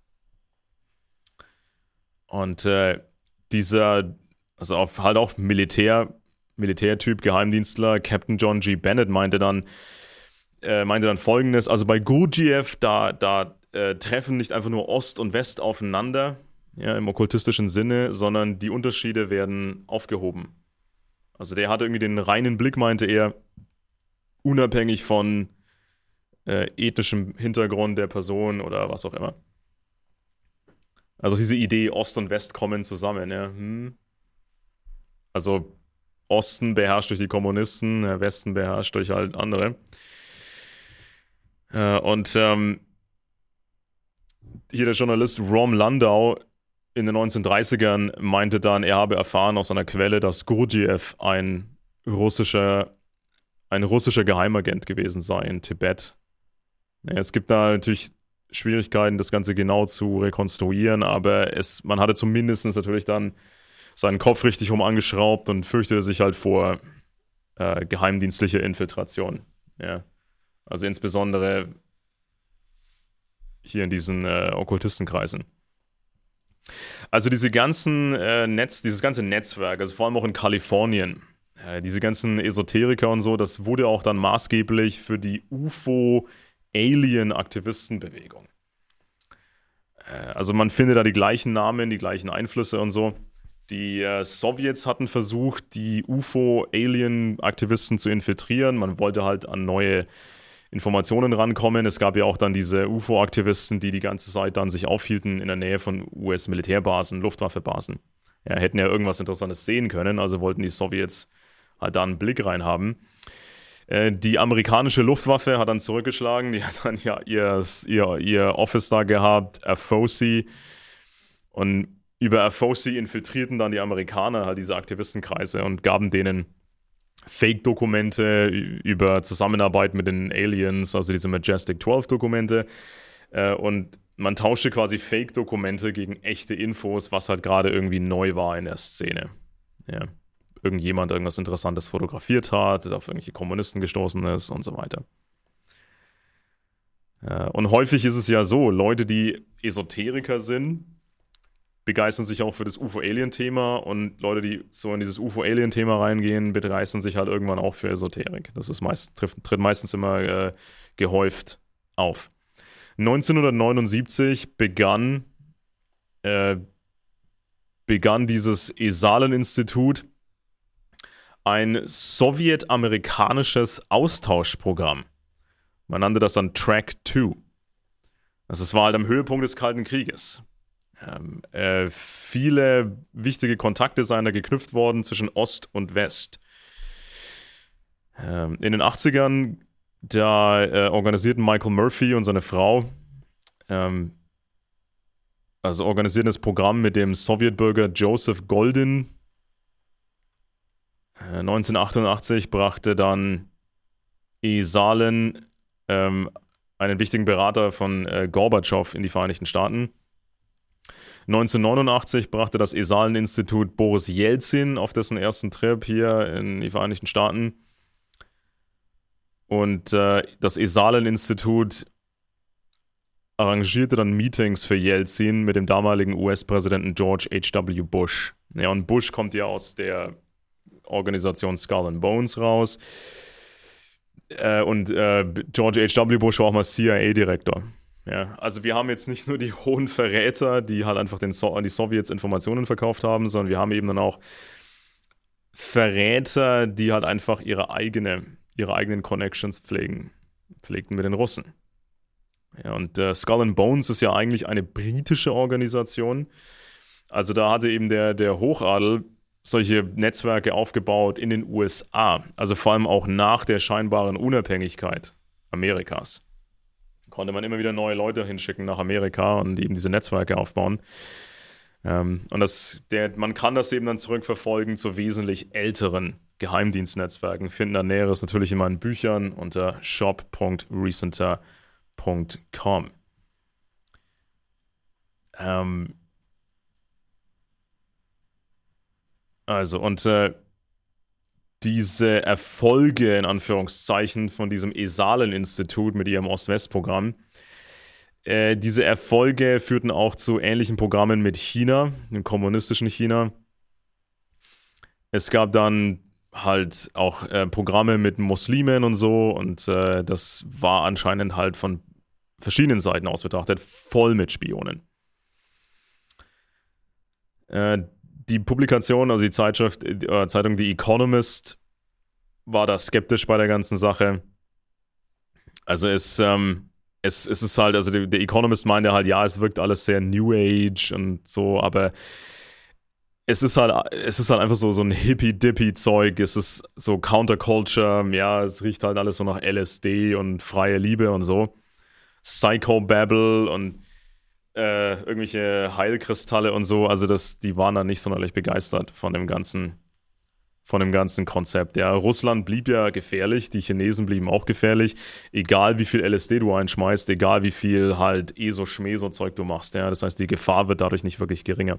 Und halt auch Militärtyp, Geheimdienstler, Captain John G. Bennett meinte dann Folgendes: Also bei Gurdjieff, da treffen nicht einfach nur Ost und West aufeinander, ja, im okkultistischen Sinne, sondern die Unterschiede werden aufgehoben. Also der hatte irgendwie den reinen Blick, meinte er, unabhängig von ethnischem Hintergrund der Person oder was auch immer. Also diese Idee, Ost und West kommen zusammen. Ja. Also Osten beherrscht durch die Kommunisten, Westen beherrscht durch halt andere. Hier der Journalist Rom Landau in den 1930ern meinte dann, er habe erfahren aus einer Quelle, dass Gurdjieff ein russischer Geheimagent gewesen sei in Tibet. Ja, es gibt da natürlich Schwierigkeiten, das Ganze genau zu rekonstruieren, aber man hatte zumindest natürlich dann seinen Kopf richtig angeschraubt und fürchtete sich halt vor geheimdienstlicher Infiltration. Ja. Also insbesondere hier in diesen Okkultistenkreisen. Also dieses ganze Netzwerk, also vor allem auch in Kalifornien, diese ganzen Esoteriker und so, das wurde auch dann maßgeblich für die UFO-Alien-Aktivistenbewegung. Also man findet da die gleichen Namen, die gleichen Einflüsse und so. Die Sowjets hatten versucht, die UFO-Alien-Aktivisten zu infiltrieren. Man wollte halt an neue Informationen rankommen. Es gab ja auch dann diese UFO-Aktivisten, die ganze Zeit dann sich aufhielten in der Nähe von US-Militärbasen, Luftwaffebasen. Ja, hätten ja irgendwas Interessantes sehen können, also wollten die Sowjets halt da einen Blick reinhaben. Die amerikanische Luftwaffe hat dann zurückgeschlagen, die hat dann ja ihr Office da gehabt, AFOSI, und über AFOSI infiltrierten dann die Amerikaner halt diese Aktivistenkreise und gaben denen Fake-Dokumente über Zusammenarbeit mit den Aliens, also diese Majestic 12-Dokumente. Und man tauschte quasi Fake-Dokumente gegen echte Infos, was halt gerade irgendwie neu war in der Szene. Ja. Irgendjemand irgendwas Interessantes fotografiert hat, auf irgendwelche Kommunisten gestoßen ist und so weiter. Und häufig ist es ja so, Leute, die Esoteriker sind, begeistern sich auch für das UFO-Alien-Thema, und Leute, die so in dieses UFO-Alien-Thema reingehen, begeistern sich halt irgendwann auch für Esoterik. Das ist tritt meistens immer gehäuft auf. 1979 begann dieses Esalen-Institut ein sowjetamerikanisches Austauschprogramm. Man nannte das dann Track 2. Das war halt am Höhepunkt des Kalten Krieges. Viele wichtige Kontakte seien da geknüpft worden zwischen Ost und West. In den 80ern, da organisierten Michael Murphy und seine Frau organisierten das Programm mit dem Sowjetbürger Joseph Goldin. 1988 brachte dann Esalen einen wichtigen Berater von Gorbatschow in die Vereinigten Staaten. 1989 brachte das Esalen-Institut Boris Jelzin auf dessen ersten Trip hier in die Vereinigten Staaten. Und das Esalen-Institut arrangierte dann Meetings für Jelzin mit dem damaligen US-Präsidenten George H.W. Bush. Ja, und Bush kommt ja aus der Organisation Skull and Bones raus. Und George H.W. Bush war auch mal CIA-Direktor. Ja, also wir haben jetzt nicht nur die hohen Verräter, die halt einfach an die Sowjets Informationen verkauft haben, sondern wir haben eben dann auch Verräter, die halt einfach ihre eigenen Connections pflegten mit den Russen. Ja, und Skull and Bones ist ja eigentlich eine britische Organisation. Also da hatte eben der Hochadel solche Netzwerke aufgebaut in den USA. Also vor allem auch nach der scheinbaren Unabhängigkeit Amerikas. Konnte man immer wieder neue Leute hinschicken nach Amerika und eben diese Netzwerke aufbauen. Und man kann das eben dann zurückverfolgen zu wesentlich älteren Geheimdienstnetzwerken. Finden da Näheres natürlich in meinen Büchern unter shop.recenter.com. Diese Erfolge in Anführungszeichen von diesem Esalen-Institut mit ihrem Ost-West-Programm, diese Erfolge führten auch zu ähnlichen Programmen mit China, dem kommunistischen China. Es gab dann halt auch Programme mit Muslimen und so, und das war anscheinend halt von verschiedenen Seiten aus betrachtet voll mit Spionen. Die Publikation, also die Zeitung The Economist, war da skeptisch bei der ganzen Sache. Also es ist halt, also der Economist meinte halt, ja, es wirkt alles sehr New Age und so, aber es ist halt einfach so ein Hippie-Dippie-Zeug, es ist so Counterculture, ja, es riecht halt alles so nach LSD und freie Liebe und so. Psychobabble und irgendwelche Heilkristalle und so, also die waren da nicht sonderlich begeistert von dem ganzen Konzept. Ja, Russland blieb ja gefährlich, die Chinesen blieben auch gefährlich, egal wie viel LSD du einschmeißt, egal wie viel halt ESO-Schmeso-Zeug du machst, ja, das heißt, die Gefahr wird dadurch nicht wirklich geringer.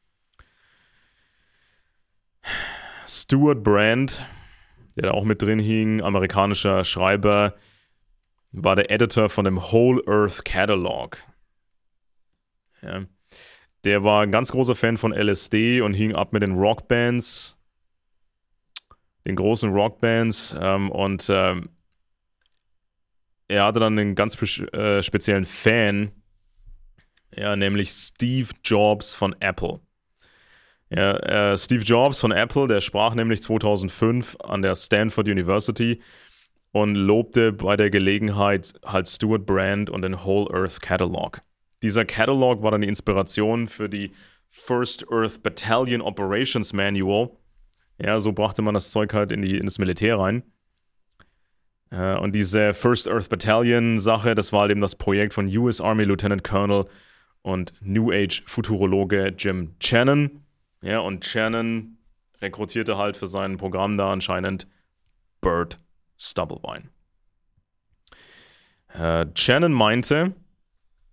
Stuart Brand, der da auch mit drin hing, amerikanischer Schreiber, war der Editor von dem Whole Earth Catalog. Ja. Der war ein ganz großer Fan von LSD und hing ab mit den Rockbands, den großen Rockbands, und er hatte dann einen ganz speziellen Fan, ja, nämlich Steve Jobs von Apple. Ja, Steve Jobs von Apple, der sprach nämlich 2005 an der Stanford University und lobte bei der Gelegenheit halt Stuart Brand und den Whole Earth Catalog. Dieser Catalog war dann die Inspiration für die First Earth Battalion Operations Manual. Ja, so brachte man das Zeug halt in das Militär rein. Und diese First Earth Battalion Sache, das war halt eben das Projekt von US Army Lieutenant Colonel und New Age Futurologe Jim Channon. Ja, und Channon rekrutierte halt für sein Programm da anscheinend Burt Stubblebine. Channon meinte,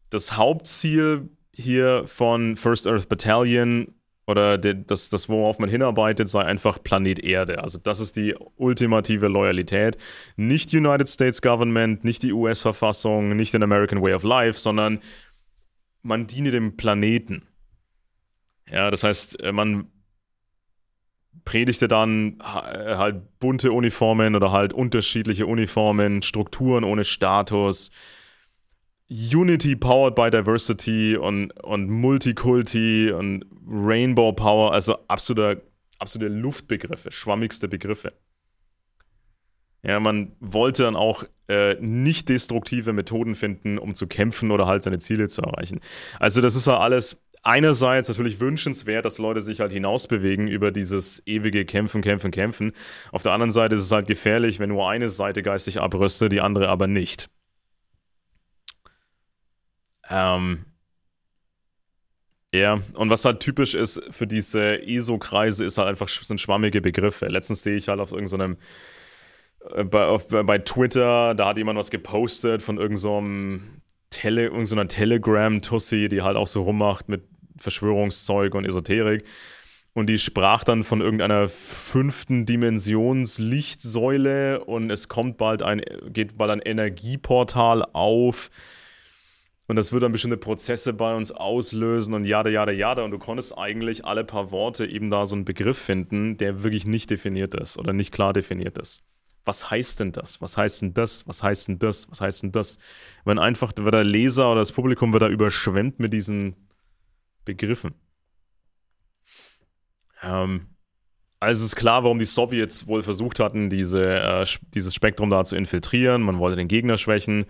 das Hauptziel hier von First Earth Battalion oder das, worauf man hinarbeitet, sei einfach Planet Erde. Also das ist die ultimative Loyalität. Nicht United States Government, nicht die US-Verfassung, nicht den American Way of Life, sondern man diene dem Planeten. Ja, das heißt, man predigte dann halt bunte Uniformen oder halt unterschiedliche Uniformen, Strukturen ohne Status, Unity powered by Diversity und Multikulti und Rainbow Power, also absolute Luftbegriffe, schwammigste Begriffe. Ja, man wollte dann auch nicht destruktive Methoden finden, um zu kämpfen oder halt seine Ziele zu erreichen. Also das ist ja alles einerseits natürlich wünschenswert, dass Leute sich halt hinausbewegen über dieses ewige Kämpfen. Auf der anderen Seite ist es halt gefährlich, wenn nur eine Seite geistig abrüstet, die andere aber nicht. Ja, und was halt typisch ist für diese ESO-Kreise, ist halt einfach, sind schwammige Begriffe. Letztens sehe ich halt auf irgendeinem bei Twitter, da hat jemand was gepostet von irgendeiner Telegram-Tussi, die halt auch so rummacht mit Verschwörungszeug und Esoterik. Und die sprach dann von irgendeiner 5. Dimensions-Lichtsäule und es geht bald ein Energieportal auf. Und das wird dann bestimmte Prozesse bei uns auslösen und jada. Und du konntest eigentlich alle paar Worte eben da so einen Begriff finden, der wirklich nicht definiert ist oder nicht klar definiert ist. Was heißt denn das? Was heißt denn das? Was heißt denn das? Was heißt denn das? Wenn einfach der Leser oder das Publikum wird da überschwemmt mit diesen Begriffen. Also ist klar, warum die Sowjets wohl versucht hatten, dieses Spektrum da zu infiltrieren. Man wollte den Gegner schwächen.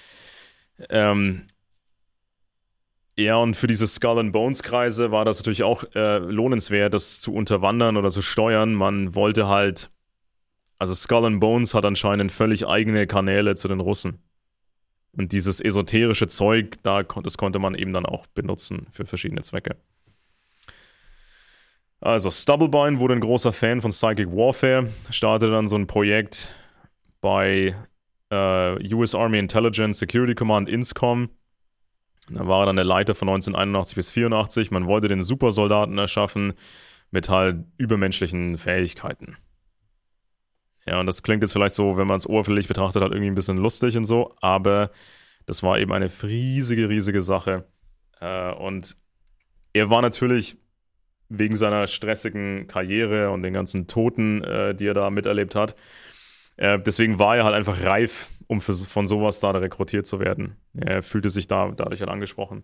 Ja, und für diese Skull-and-Bones-Kreise war das natürlich auch lohnenswert, das zu unterwandern oder zu steuern. Man wollte halt, also Skull-and-Bones hat anscheinend völlig eigene Kanäle zu den Russen. Und dieses esoterische Zeug, das konnte man eben dann auch benutzen für verschiedene Zwecke. Also Stubblebine wurde ein großer Fan von Psychic Warfare, startete dann so ein Projekt bei US Army Intelligence Security Command INSCOM. Da war er dann der Leiter von 1981 bis 1984. Man wollte den Supersoldaten erschaffen mit halt übermenschlichen Fähigkeiten. Ja, und das klingt jetzt vielleicht so, wenn man es oberflächlich betrachtet, halt irgendwie ein bisschen lustig und so, aber das war eben eine riesige Sache. Und er war natürlich wegen seiner stressigen Karriere und den ganzen Toten, die er da miterlebt hat, deswegen war er halt einfach reif, um von sowas da rekrutiert zu werden. Er fühlte sich dadurch halt angesprochen.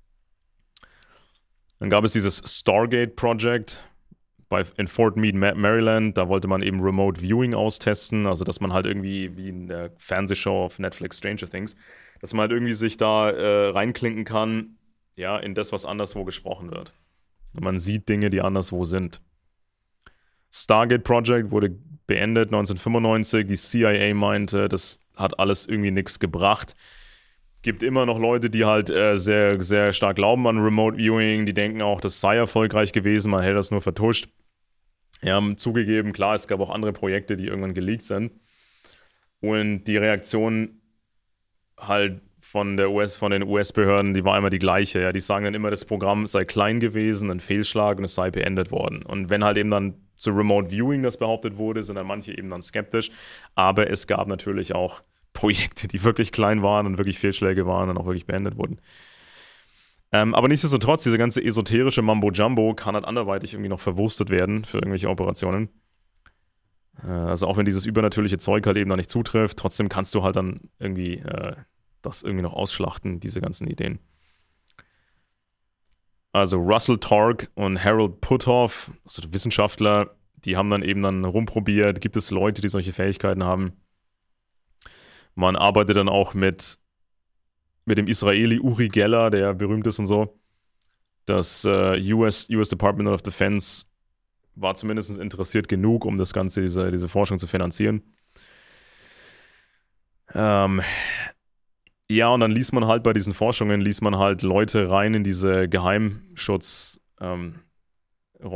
Dann gab es dieses Stargate Project in Fort Meade, Maryland. Da wollte man eben Remote Viewing austesten, also dass man halt irgendwie, wie in der Fernsehshow auf Netflix Stranger Things, dass man halt irgendwie sich da reinklinken kann, ja, in das, was anderswo gesprochen wird. Und man sieht Dinge, die anderswo sind. Stargate Project wurde beendet 1995. Die CIA meinte, das hat alles irgendwie nichts gebracht. Gibt immer noch Leute, die halt sehr, sehr stark glauben an Remote Viewing. Die denken auch, das sei erfolgreich gewesen, man hätte das nur vertuscht. Ja, haben zugegeben, klar, es gab auch andere Projekte, die irgendwann geleakt sind. Und die Reaktion halt von den US-Behörden, die war immer die gleiche. Ja, die sagen dann immer, das Programm sei klein gewesen, ein Fehlschlag und es sei beendet worden. Und wenn halt eben dann zu Remote Viewing das behauptet wurde, sind dann manche eben dann skeptisch. Aber es gab natürlich auch Projekte, die wirklich klein waren und wirklich Fehlschläge waren und auch wirklich beendet wurden. Aber nichtsdestotrotz, diese ganze esoterische Mambo-Jumbo kann halt anderweitig irgendwie noch verwurstet werden für irgendwelche Operationen. Also auch wenn dieses übernatürliche Zeug halt eben da nicht zutrifft, trotzdem kannst du halt dann irgendwie das irgendwie noch ausschlachten, diese ganzen Ideen. Also Russell Targ und Harold Puthoff, also Wissenschaftler, die haben dann rumprobiert, gibt es Leute, die solche Fähigkeiten haben. Man arbeitet dann auch mit dem Israeli Uri Geller, der berühmt ist und so. Das US Department of Defense war zumindest interessiert genug, um das Ganze, diese Forschung zu finanzieren. Ja, und dann ließ man halt bei diesen Forschungen, Leute rein in diese Geheimschutzräume,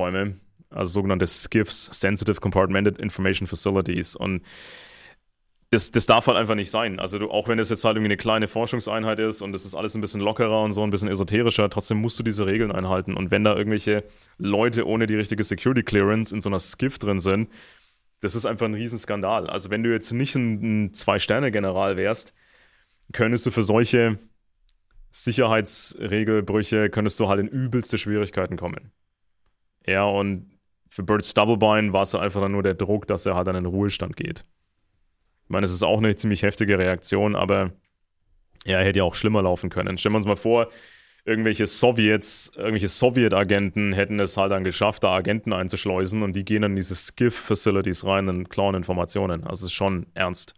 also sogenannte SCIFs, Sensitive Compartmented Information Facilities. Und das darf halt einfach nicht sein. Also auch wenn das jetzt halt irgendwie eine kleine Forschungseinheit ist und das ist alles ein bisschen lockerer und so ein bisschen esoterischer, trotzdem musst du diese Regeln einhalten. Und wenn da irgendwelche Leute ohne die richtige Security Clearance in so einer Skiff drin sind, das ist einfach ein Riesenskandal. Also wenn du jetzt nicht ein Zwei-Sterne-General wärst, könntest du für solche Sicherheitsregelbrüche, könntest du halt in übelste Schwierigkeiten kommen. Ja, und für Burt Stubblebine war es einfach dann nur der Druck, dass er halt an den Ruhestand geht. Ich meine, es ist auch eine ziemlich heftige Reaktion, aber ja, hätte ja auch schlimmer laufen können. Stellen wir uns mal vor, irgendwelche Sowjetagenten hätten es halt dann geschafft, da Agenten einzuschleusen und die gehen dann in diese Skiff-Facilities rein und klauen Informationen. Also es ist schon ernst.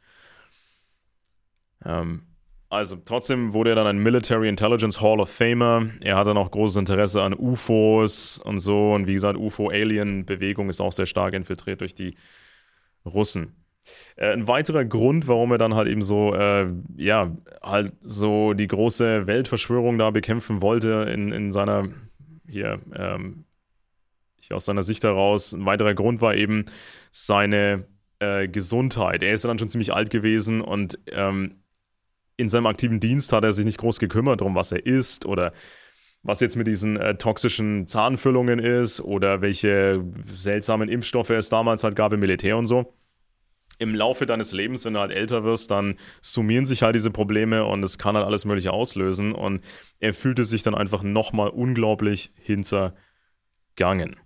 Also trotzdem wurde er dann ein Military Intelligence Hall of Famer. Er hatte noch großes Interesse an UFOs und so. Und wie gesagt, UFO-Alien-Bewegung ist auch sehr stark infiltriert durch die Russen. Ein weiterer Grund, warum er dann halt eben so, halt so die große Weltverschwörung da bekämpfen wollte in seiner, hier aus seiner Sicht heraus, ein weiterer Grund war eben seine Gesundheit. Er ist ja dann schon ziemlich alt gewesen und in seinem aktiven Dienst hat er sich nicht groß gekümmert darum, was er isst oder was jetzt mit diesen toxischen Zahnfüllungen ist oder welche seltsamen Impfstoffe es damals halt gab im Militär und so. Im Laufe deines Lebens, wenn du halt älter wirst, dann summieren sich halt diese Probleme und es kann halt alles Mögliche auslösen. Und er fühlte sich dann einfach nochmal unglaublich hintergangen.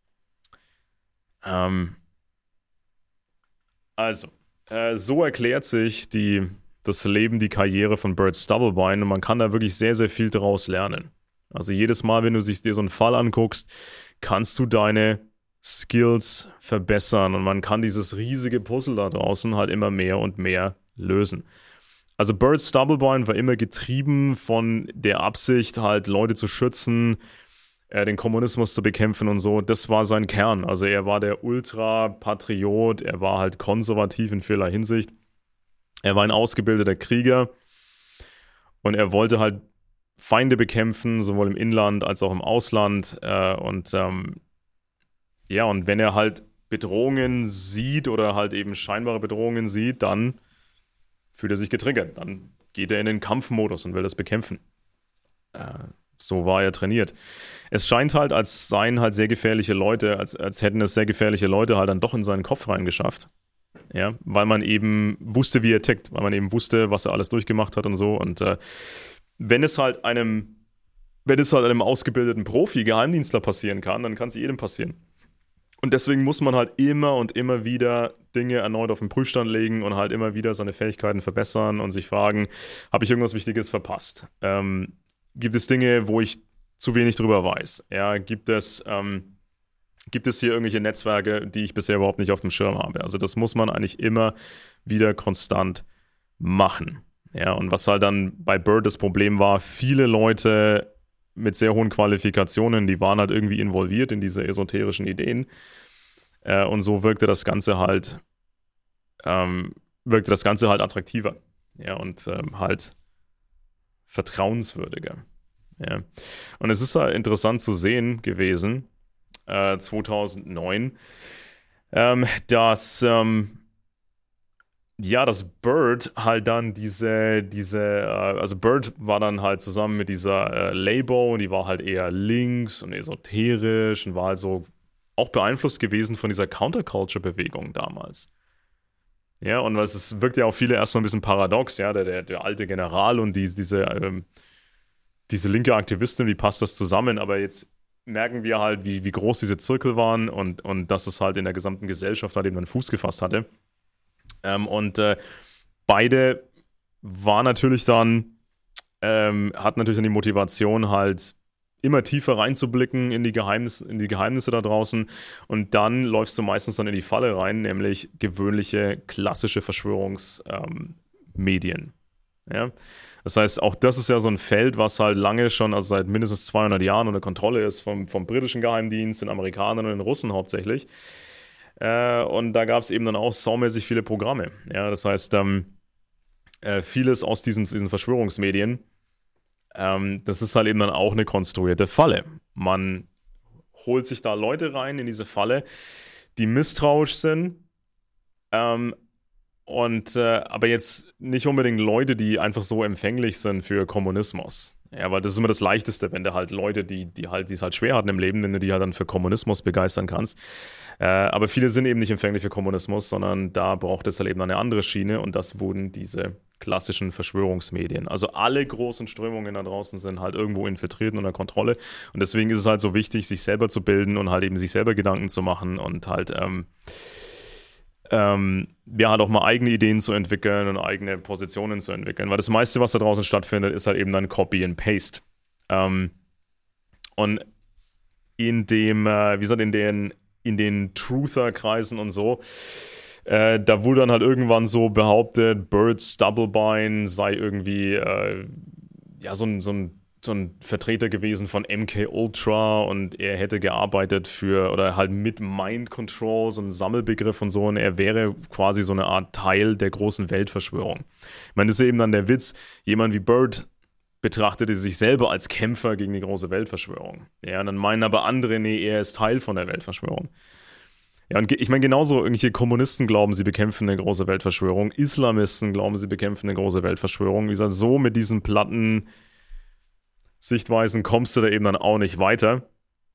So erklärt sich das Leben, die Karriere von Burt Stubblebine und man kann da wirklich sehr, sehr viel daraus lernen. Also jedes Mal, wenn du dir so einen Fall anguckst, kannst du deine Skills verbessern und man kann dieses riesige Puzzle da draußen halt immer mehr und mehr lösen. Also Burt Stubblebine war immer getrieben von der Absicht, halt Leute zu schützen, den Kommunismus zu bekämpfen und so. Das war sein Kern. Also er war der Ultra-Patriot, er war halt konservativ in vieler Hinsicht. Er war ein ausgebildeter Krieger und er wollte halt Feinde bekämpfen, sowohl im Inland als auch im Ausland und wenn er halt Bedrohungen sieht oder halt eben scheinbare Bedrohungen sieht, dann fühlt er sich getriggert. Dann geht er in den Kampfmodus und will das bekämpfen. So war er trainiert. Es scheint halt, als seien halt sehr gefährliche Leute, als hätten es sehr gefährliche Leute halt dann doch in seinen Kopf reingeschafft. Ja, weil man eben wusste, wie er tickt, weil man eben wusste, was er alles durchgemacht hat und so. Und wenn es halt einem ausgebildeten Profi, Geheimdienstler passieren kann, dann kann es jedem passieren. Und deswegen muss man halt immer und immer wieder Dinge erneut auf den Prüfstand legen und halt immer wieder seine Fähigkeiten verbessern und sich fragen, habe ich irgendwas Wichtiges verpasst? Gibt es Dinge, wo ich zu wenig drüber weiß? Ja, gibt es hier irgendwelche Netzwerke, die ich bisher überhaupt nicht auf dem Schirm habe? Also das muss man eigentlich immer wieder konstant machen. Ja, und was halt dann bei Burt das Problem war, viele Leute mit sehr hohen Qualifikationen, die waren halt irgendwie involviert in diese esoterischen Ideen. Und so wirkte das Ganze halt attraktiver. Ja, und halt vertrauenswürdiger. Ja. Und es ist halt interessant zu sehen gewesen, 2009, dass Burt halt dann also Burt war dann halt zusammen mit dieser Labo und die war halt eher links und esoterisch und war halt so auch beeinflusst gewesen von dieser Counterculture-Bewegung damals. Ja, und es wirkt ja auch viele erstmal ein bisschen paradox, ja, der alte General und diese linke Aktivistin, wie passt das zusammen? Aber jetzt merken wir halt, wie groß diese Zirkel waren und dass es halt in der gesamten Gesellschaft halt eben einen Fuß gefasst hatte. Beide war natürlich dann, hat natürlich dann die Motivation halt immer tiefer reinzublicken in die Geheimnisse da draußen und dann läufst du meistens dann in die Falle rein, nämlich gewöhnliche, klassische Verschwörungsmedien. Ja? Das heißt, auch das ist ja so ein Feld, was halt lange schon, also seit mindestens 200 Jahren unter Kontrolle ist vom britischen Geheimdienst, den Amerikanern und den Russen hauptsächlich. Und da gab es eben dann auch saumäßig viele Programme. Ja? Das heißt, vieles aus diesen Verschwörungsmedien, das ist halt eben dann auch eine konstruierte Falle. Man holt sich da Leute rein in diese Falle, die misstrauisch sind, Aber jetzt nicht unbedingt Leute, die einfach so empfänglich sind für Kommunismus. Ja, weil das ist immer das Leichteste, wenn du halt Leute, die es halt schwer hatten im Leben, wenn du die halt dann für Kommunismus begeistern kannst. Aber viele sind eben nicht empfänglich für Kommunismus, sondern da braucht es halt eben eine andere Schiene und das wurden diese klassischen Verschwörungsmedien. Also alle großen Strömungen da draußen sind halt irgendwo infiltriert und unter Kontrolle und deswegen ist es halt so wichtig, sich selber zu bilden und halt eben sich selber Gedanken zu machen und halt halt auch mal eigene Ideen zu entwickeln und eigene Positionen zu entwickeln. Weil das meiste, was da draußen stattfindet, ist halt eben dann Copy and Paste. Und in den Truther-Kreisen und so, da wurde dann halt irgendwann so behauptet, Burt Stubblebine sei irgendwie so ein Vertreter gewesen von MK Ultra und er hätte gearbeitet oder halt mit Mind Control, so ein Sammelbegriff und so, und er wäre quasi so eine Art Teil der großen Weltverschwörung. Ich meine, das ist eben dann der Witz, jemand wie Burt betrachtete sich selber als Kämpfer gegen die große Weltverschwörung. Ja, und dann meinen aber andere, nee, er ist Teil von der Weltverschwörung. Ja, und ich meine, genauso irgendwelche Kommunisten glauben, sie bekämpfen eine große Weltverschwörung, Islamisten glauben, sie bekämpfen eine große Weltverschwörung. Wie gesagt, so mit diesen platten Sichtweisen kommst du da eben dann auch nicht weiter.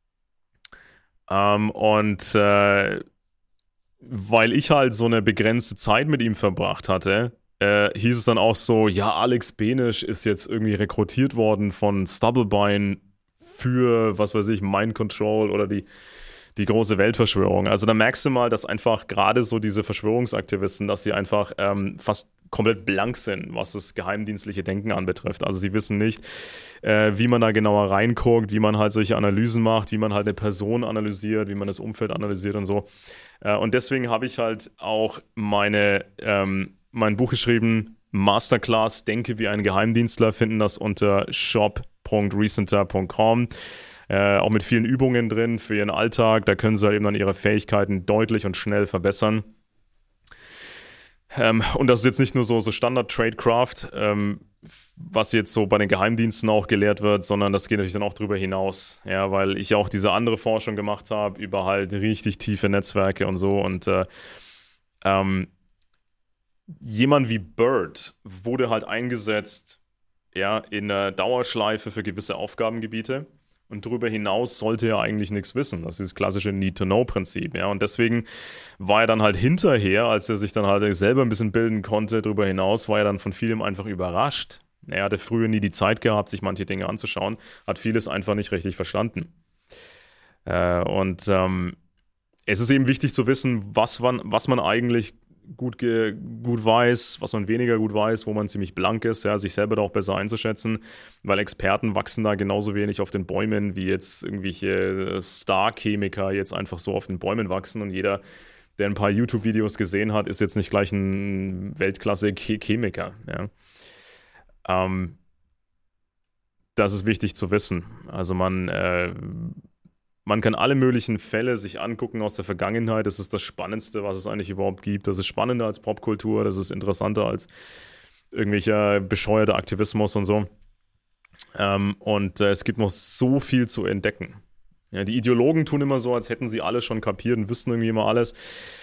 Weil ich halt so eine begrenzte Zeit mit ihm verbracht hatte, hieß es dann auch so, ja, Alex Benisch ist jetzt irgendwie rekrutiert worden von Stubblebine für, was weiß ich, Mind Control oder die große Weltverschwörung. Also da merkst du mal, dass einfach gerade so diese Verschwörungsaktivisten, dass sie einfach fast komplett blank sind, was das geheimdienstliche Denken anbetrifft. Also sie wissen nicht, wie man da genauer reinguckt, wie man halt solche Analysen macht, wie man halt eine Person analysiert, wie man das Umfeld analysiert und so. Und deswegen habe ich halt auch mein Buch geschrieben, Masterclass Denke wie ein Geheimdienstler, finden das unter shop.recenter.com. Auch mit vielen Übungen drin für ihren Alltag. Da können sie halt eben dann ihre Fähigkeiten deutlich und schnell verbessern. Und das ist jetzt nicht nur so Standard-Tradecraft, was jetzt so bei den Geheimdiensten auch gelehrt wird, sondern das geht natürlich dann auch darüber hinaus. Ja, weil ich auch diese andere Forschung gemacht habe über halt richtig tiefe Netzwerke und so. Und jemand wie Burt wurde halt eingesetzt, ja, in einer Dauerschleife für gewisse Aufgabengebiete. Und darüber hinaus sollte er eigentlich nichts wissen. Das ist das klassische Need-to-Know-Prinzip. Ja? Und deswegen war er dann halt hinterher, als er sich dann halt selber ein bisschen bilden konnte, darüber hinaus, war er dann von vielem einfach überrascht. Er hatte früher nie die Zeit gehabt, sich manche Dinge anzuschauen, hat vieles einfach nicht richtig verstanden. Es ist eben wichtig zu wissen, was man eigentlich gut weiß, was man weniger gut weiß, wo man ziemlich blank ist, ja, sich selber da auch besser einzuschätzen, weil Experten wachsen da genauso wenig auf den Bäumen, wie jetzt irgendwelche Star-Chemiker jetzt einfach so auf den Bäumen wachsen und jeder, der ein paar YouTube-Videos gesehen hat, ist jetzt nicht gleich ein Weltklasse-Chemiker, ja. Das ist wichtig zu wissen. Also man kann alle möglichen Fälle sich angucken aus der Vergangenheit. Das ist das Spannendste, was es eigentlich überhaupt gibt. Das ist spannender als Popkultur. Das ist interessanter als irgendwelcher bescheuerter Aktivismus und so. Es gibt noch so viel zu entdecken. Ja, die Ideologen tun immer so, als hätten sie alles schon kapiert und wüssten irgendwie immer alles.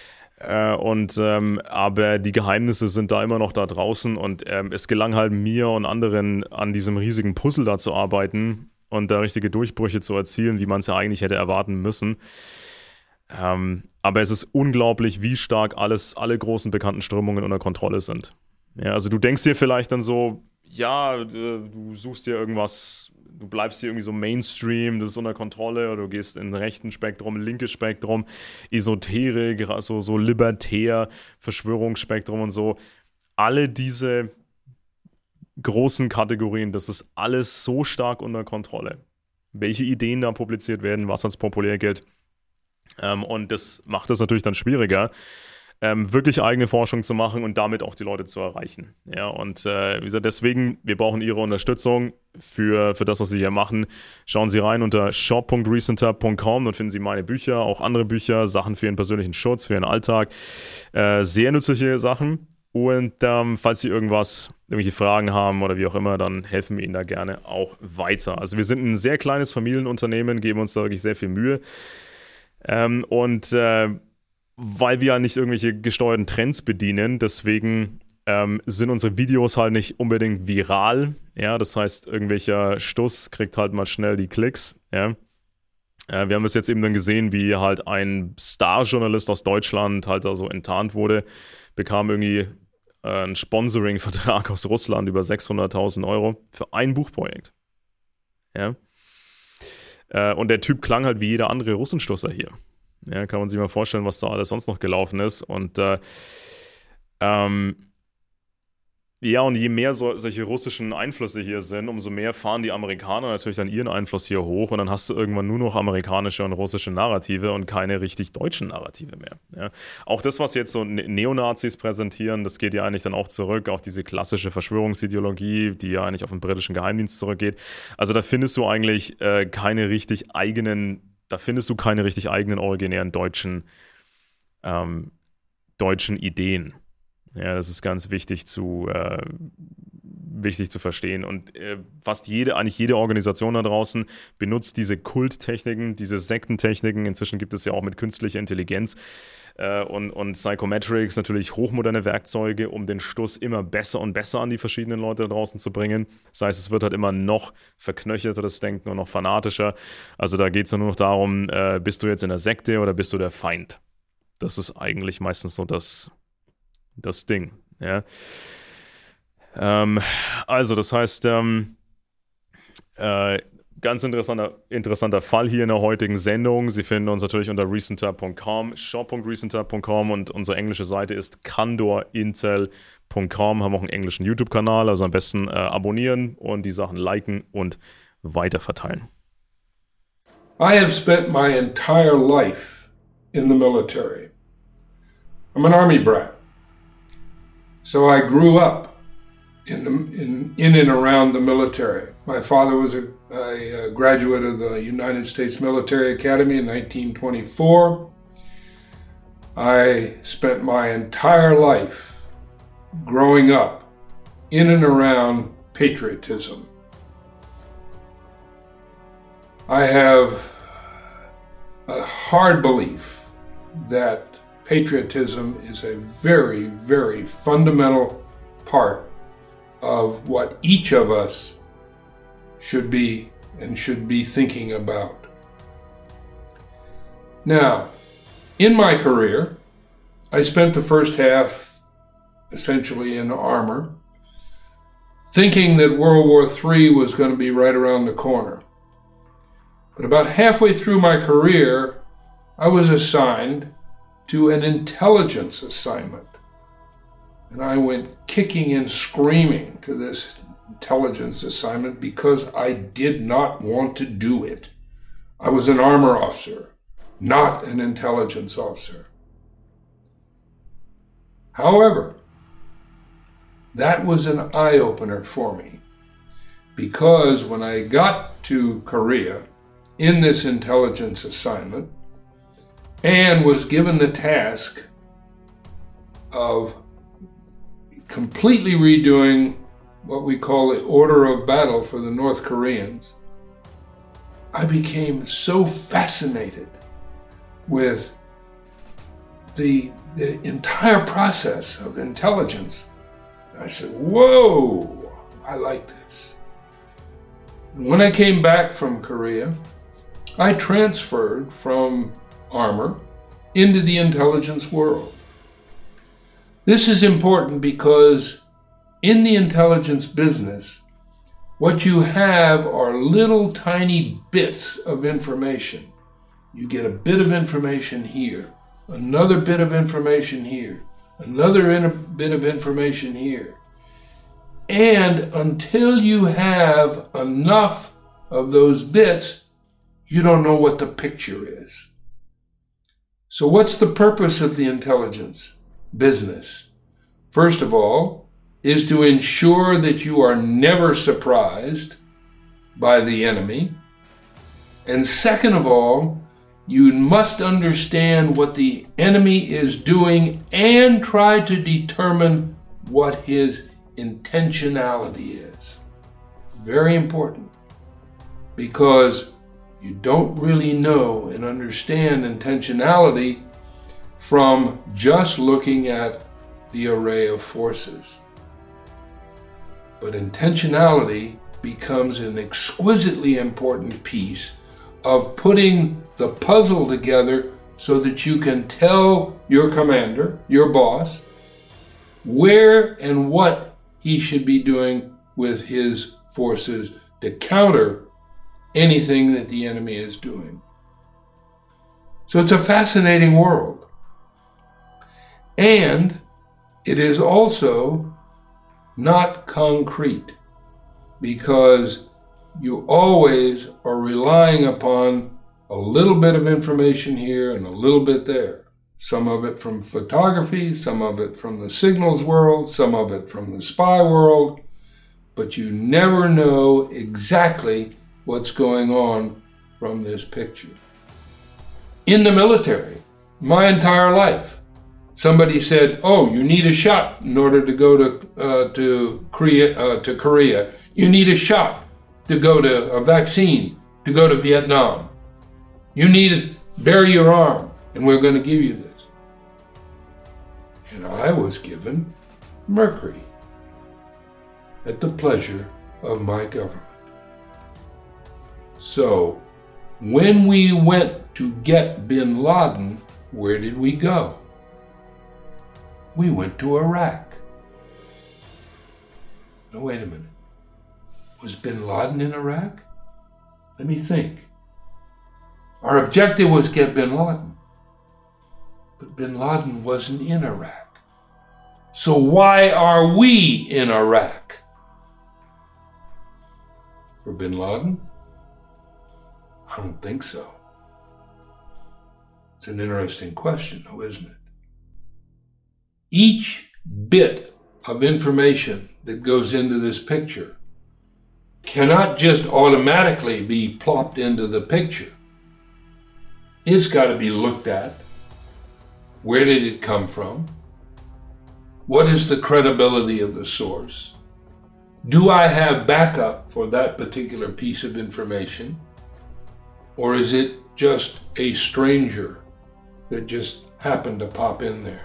Aber die Geheimnisse sind da immer noch da draußen und es gelang halt mir und anderen an diesem riesigen Puzzle da zu arbeiten und da richtige Durchbrüche zu erzielen, wie man es ja eigentlich hätte erwarten müssen. Aber es ist unglaublich, wie stark alle großen bekannten Strömungen unter Kontrolle sind. Ja, also du denkst dir vielleicht dann so, ja, du suchst dir irgendwas, du bleibst hier irgendwie so Mainstream, das ist unter Kontrolle, oder du gehst in rechten Spektrum, linkes Spektrum, Esoterik, also so libertär, Verschwörungsspektrum und so. Alle diese großen Kategorien, das ist alles so stark unter Kontrolle. Welche Ideen da publiziert werden, was als populär gilt. Und das macht es natürlich dann schwieriger, wirklich eigene Forschung zu machen und damit auch die Leute zu erreichen. Ja, und wie gesagt, deswegen, wir brauchen Ihre Unterstützung für das, was Sie hier machen. Schauen Sie rein unter shop.recenter.com und finden Sie meine Bücher, auch andere Bücher, Sachen für Ihren persönlichen Schutz, für Ihren Alltag. Sehr nützliche Sachen. Und falls Sie irgendwelche Fragen haben oder wie auch immer, dann helfen wir Ihnen da gerne auch weiter. Also wir sind ein sehr kleines Familienunternehmen, geben uns da wirklich sehr viel Mühe. weil wir halt nicht irgendwelche gesteuerten Trends bedienen, deswegen sind unsere Videos halt nicht unbedingt viral. Ja, das heißt, irgendwelcher Stuss kriegt halt mal schnell die Klicks. Ja. Wir haben es jetzt eben dann gesehen, wie halt ein Star-Journalist aus Deutschland halt da so enttarnt wurde, bekam irgendwie einen Sponsoring-Vertrag aus Russland über 600.000 Euro für ein Buchprojekt. Ja. Und der Typ klang halt wie jeder andere Russenstusser hier. Ja, kann man sich mal vorstellen, was da alles sonst noch gelaufen ist. Und ja, und je mehr solche russischen Einflüsse hier sind, umso mehr fahren die Amerikaner natürlich dann ihren Einfluss hier hoch und dann hast du irgendwann nur noch amerikanische und russische Narrative und keine richtig deutschen Narrative mehr. Ja. Auch das, was jetzt so Neonazis präsentieren, das geht ja eigentlich dann auch zurück auf diese klassische Verschwörungsideologie, die ja eigentlich auf den britischen Geheimdienst zurückgeht. Also da findest du eigentlich keine richtig eigenen originären deutschen Ideen. Ja, das ist ganz wichtig zu verstehen. Und eigentlich jede Organisation da draußen benutzt diese Kulttechniken, diese Sektentechniken. Inzwischen gibt es ja auch mit künstlicher Intelligenz und Psychometrics natürlich hochmoderne Werkzeuge, um den Stuss immer besser und besser an die verschiedenen Leute da draußen zu bringen. Das heißt, es wird halt immer noch verknöcherteres Denken und noch fanatischer. Also da geht es nur noch darum, bist du jetzt in der Sekte oder bist du der Feind? Das ist eigentlich meistens so das Ding, ja. Also, das heißt, ganz interessanter Fall hier in der heutigen Sendung. Sie finden uns natürlich unter recenter.com, shop.recenter.com und unsere englische Seite ist candorintel.com. Haben auch einen englischen YouTube-Kanal, also am besten abonnieren und die Sachen liken und weiterverteilen. I have spent my entire life in the military. I'm an Army brat. So I grew up in and around the military. My father was a graduate of the United States Military Academy in 1924. I spent my entire life growing up in and around patriotism. I have a hard belief that patriotism is a very, very fundamental part of what each of us should be thinking about. Now, in my career, I spent the first half essentially in armor, thinking that World War III was going to be right around the corner. But about halfway through my career, I was assigned to an intelligence assignment. And I went kicking and screaming to this intelligence assignment because I did not want to do it. I was an armor officer, not an intelligence officer. However, that was an eye-opener for me because when I got to Korea in this intelligence assignment, and was given the task of completely redoing what we call the order of battle for the North Koreans, I became so fascinated with the entire process of intelligence. I said, whoa, I like this. And when I came back from Korea, I transferred from armor into the intelligence world. This is important because in the intelligence business, what you have are little tiny bits of information. You get a bit of information here, another bit of information here, another bit of information here. And until you have enough of those bits, you don't know what the picture is. So what's the purpose of the intelligence business? First of all, is to ensure that you are never surprised by the enemy. And second of all, you must understand what the enemy is doing and try to determine what his intentionality is. Very important, because you don't really know and understand intentionality from just looking at the array of forces. But intentionality becomes an exquisitely important piece of putting the puzzle together so that you can tell your commander, your boss, where and what he should be doing with his forces to counter anything that the enemy is doing. So it's a fascinating world. And it is also not concrete, because you always are relying upon a little bit of information here and a little bit there. Some of it from photography, some of it from the signals world, some of it from the spy world, but you never know exactly what's going on from this picture. In the military, my entire life, somebody said, "Oh, you need a shot in order to go to Korea. You need a shot to go to a vaccine to go to Vietnam. You need to bury your arm, and we're going to give you this." And I was given mercury at the pleasure of my government. So, when we went to get bin Laden, where did we go? We went to Iraq. No, wait a minute. Was bin Laden in Iraq? Let me think. Our objective was get bin Laden. But bin Laden wasn't in Iraq. So why are we in Iraq? For bin Laden? I don't think so. It's an interesting question, though, isn't it? Each bit of information that goes into this picture cannot just automatically be plopped into the picture. It's got to be looked at. Where did it come from? What is the credibility of the source? Do I have backup for that particular piece of information? Or is it just a stranger that just happened to pop in there?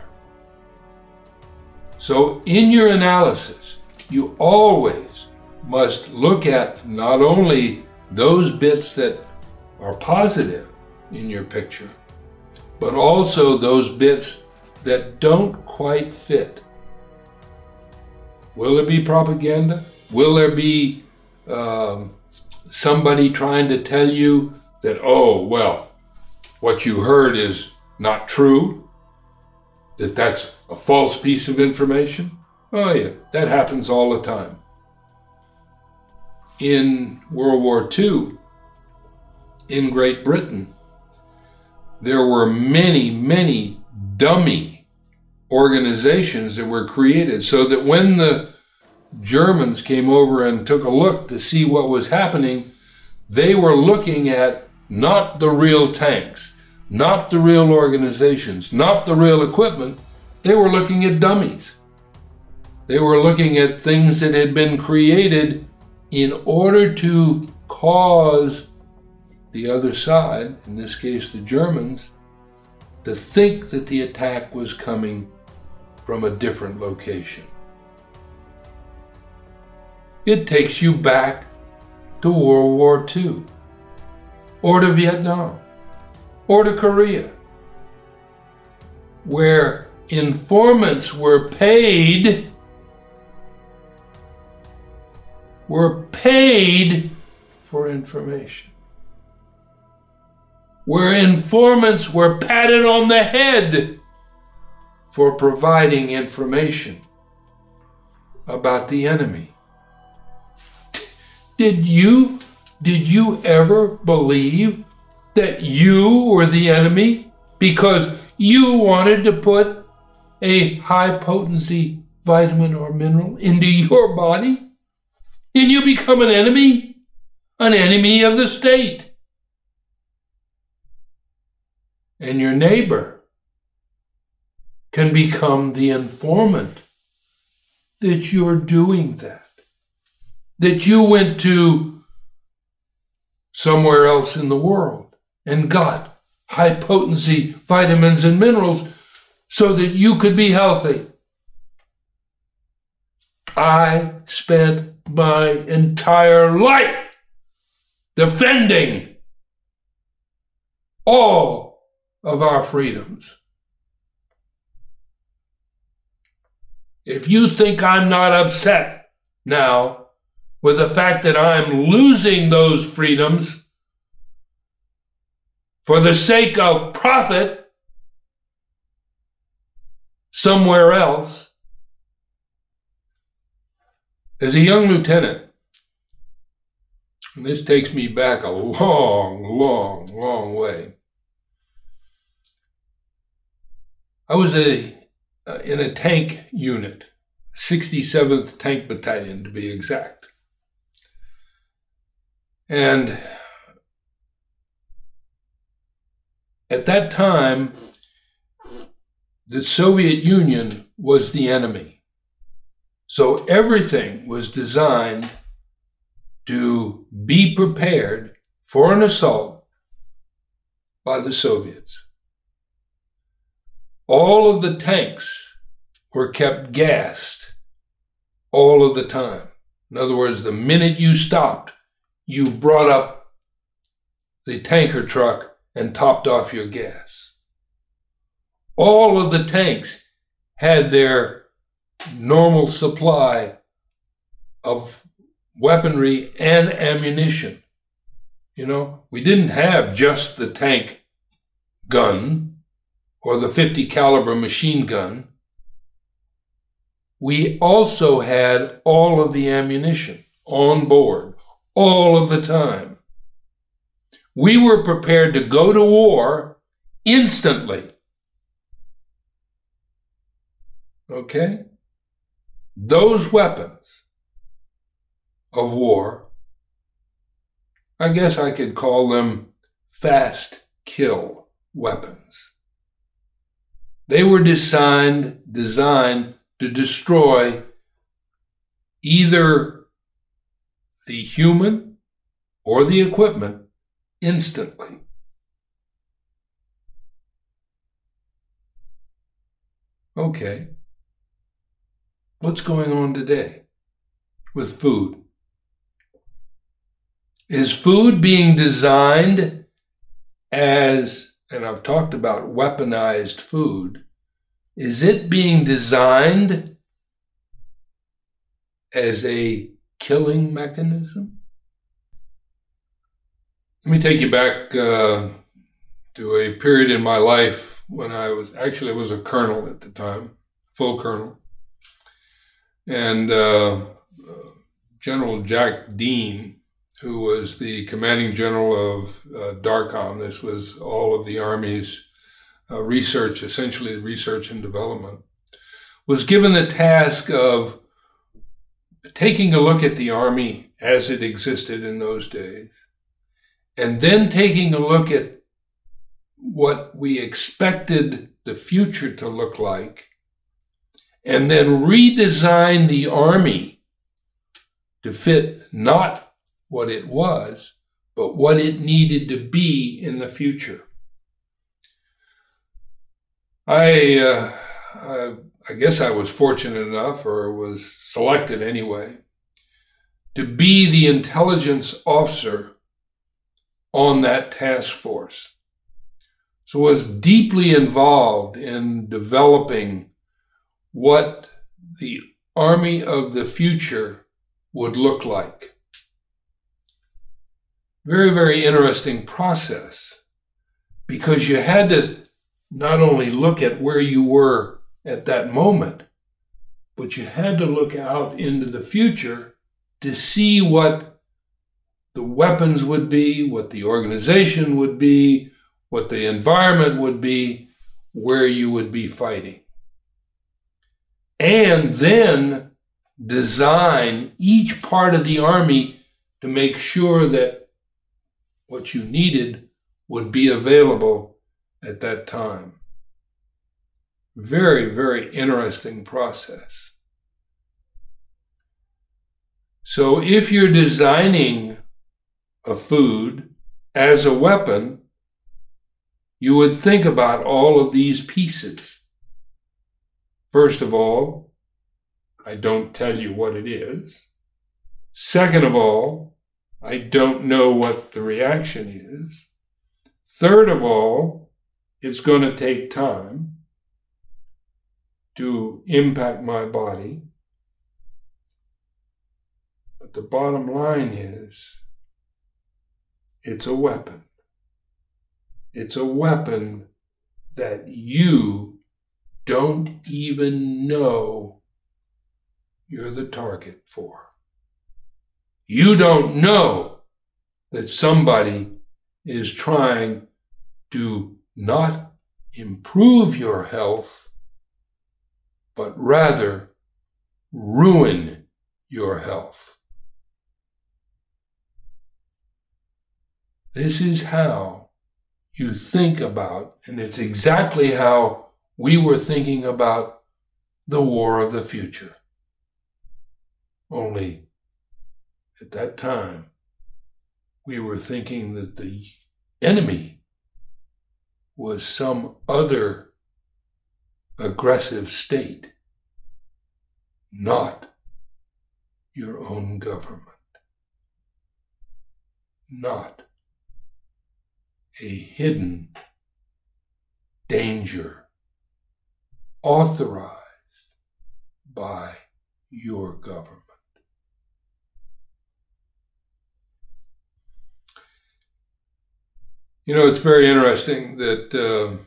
So in your analysis, you always must look at not only those bits that are positive in your picture, but also those bits that don't quite fit. Will there be propaganda? Will there be somebody trying to tell you that, oh, well, what you heard is not true? That that's a false piece of information? Oh yeah, that happens all the time. In World War II, in Great Britain, there were many, many dummy organizations that were created so that when the Germans came over and took a look to see what was happening, they were looking at not the real tanks, not the real organizations, not the real equipment. They were looking at dummies. They were looking at things that had been created in order to cause the other side, in this case the Germans, to think that the attack was coming from a different location. It takes you back to World War II, or to Vietnam, or to Korea, where informants were paid for information, where informants were patted on the head for providing information about the enemy. Did you ever believe that you were the enemy because you wanted to put a high potency vitamin or mineral into your body? And you become an enemy of the state. And your neighbor can become the informant that you're doing that you went to somewhere else in the world and got high potency vitamins and minerals so that you could be healthy. I spent my entire life defending all of our freedoms. If you think I'm not upset now with the fact that I'm losing those freedoms for the sake of profit somewhere else, as a young lieutenant, and this takes me back a long way, I was in a tank unit, 67th Tank Battalion to be exact. And at that time, the Soviet Union was the enemy. So everything was designed to be prepared for an assault by the Soviets. All of the tanks were kept gassed all of the time. In other words, the minute you stopped, you brought up the tanker truck and topped off your gas. All of the tanks had their normal supply of weaponry and ammunition. You know, we didn't have just the tank gun or the 50 caliber machine gun. We also had all of the ammunition on board all of the time. We were prepared to go to war instantly. Okay? Those weapons of war, I guess I could call them fast kill weapons. They were designed to destroy either the human or the equipment instantly. Okay. What's going on today with food? Is food being designed as, and I've talked about weaponized food, is it being designed as a killing mechanism? Let me take you back to a period in my life when I was a colonel at the time, full colonel. And General Jack Dean, who was the commanding general of DARCOM, this was all of the Army's research, essentially research and development, was given the task of taking a look at the Army as it existed in those days, and then taking a look at what we expected the future to look like, and then redesign the Army to fit not what it was, but what it needed to be in the future. I guess I was fortunate enough, or was selected anyway, to be the intelligence officer on that task force. So I was deeply involved in developing what the Army of the future would look like. Very, very interesting process, because you had to not only look at where you were at that moment, but you had to look out into the future to see what the weapons would be, what the organization would be, what the environment would be, where you would be fighting. And then design each part of the Army to make sure that what you needed would be available at that time. Very, very interesting process. So if you're designing a food as a weapon, you would think about all of these pieces. First of all, I don't tell you what it is. Second of all, I don't know what the reaction is. Third of all, it's going to take time to impact my body. But the bottom line is, it's a weapon. It's a weapon that you don't even know you're the target for. You don't know that somebody is trying to not improve your health, but rather ruin your health. This is how you think about, and it's exactly how we were thinking about the war of the future. Only at that time, we were thinking that the enemy was some other aggressive state, not your own government, not a hidden danger authorized by your government. You know, it's very interesting that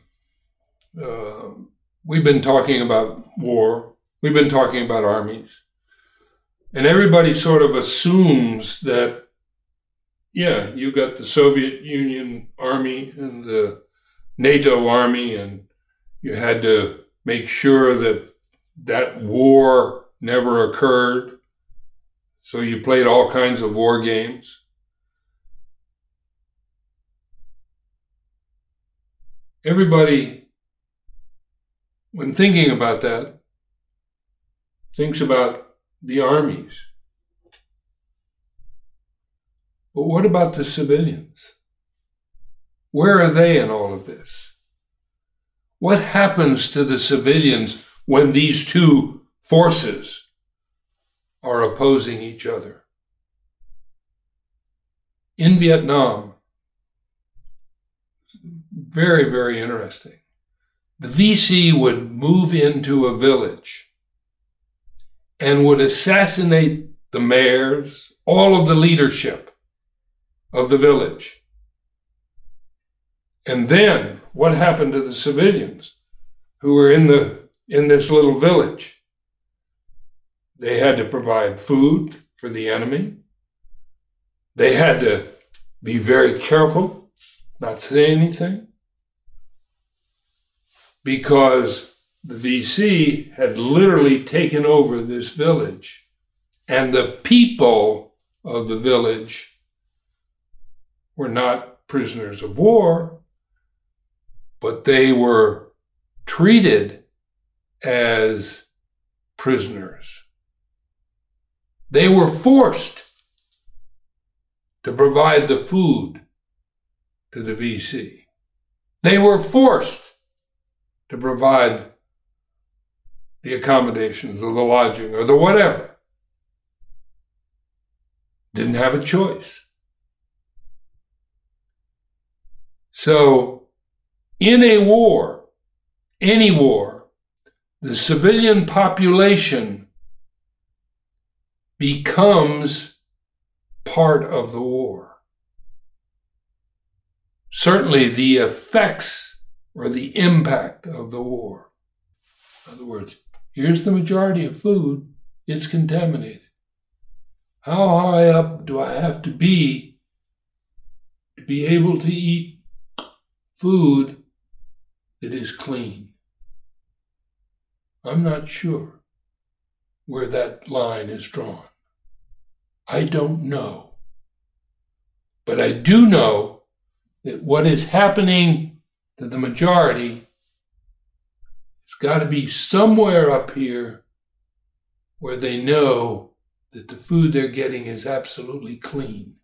we've been talking about war, we've been talking about armies, and everybody sort of assumes that, yeah, you got the Soviet Union army and the NATO army, and you had to make sure that that war never occurred. So you played all kinds of war games. Everybody, when thinking about that, thinks about the armies. But what about the civilians? Where are they in all of this? What happens to the civilians when these two forces are opposing each other? In Vietnam, very, very interesting. The VC would move into a village and would assassinate the mayors, all of the leadership of the village. And then what happened to the civilians who were in this little village? They had to provide food for the enemy. They had to be very careful, not say anything, because the VC had literally taken over this village, and the people of the village were not prisoners of war, but they were treated as prisoners. They were forced to provide the food to the VC. They were forced to provide the accommodations or the lodging or the whatever. Didn't have a choice. So, in a war, any war, the civilian population becomes part of the war. Certainly the effects or the impact of the war. In other words, here's the majority of food, it's contaminated. How high up do I have to be able to eat food that is clean? I'm not sure where that line is drawn. I don't know. But I do know that what is happening to the majority has got to be somewhere up here where they know that the food they're getting is absolutely clean.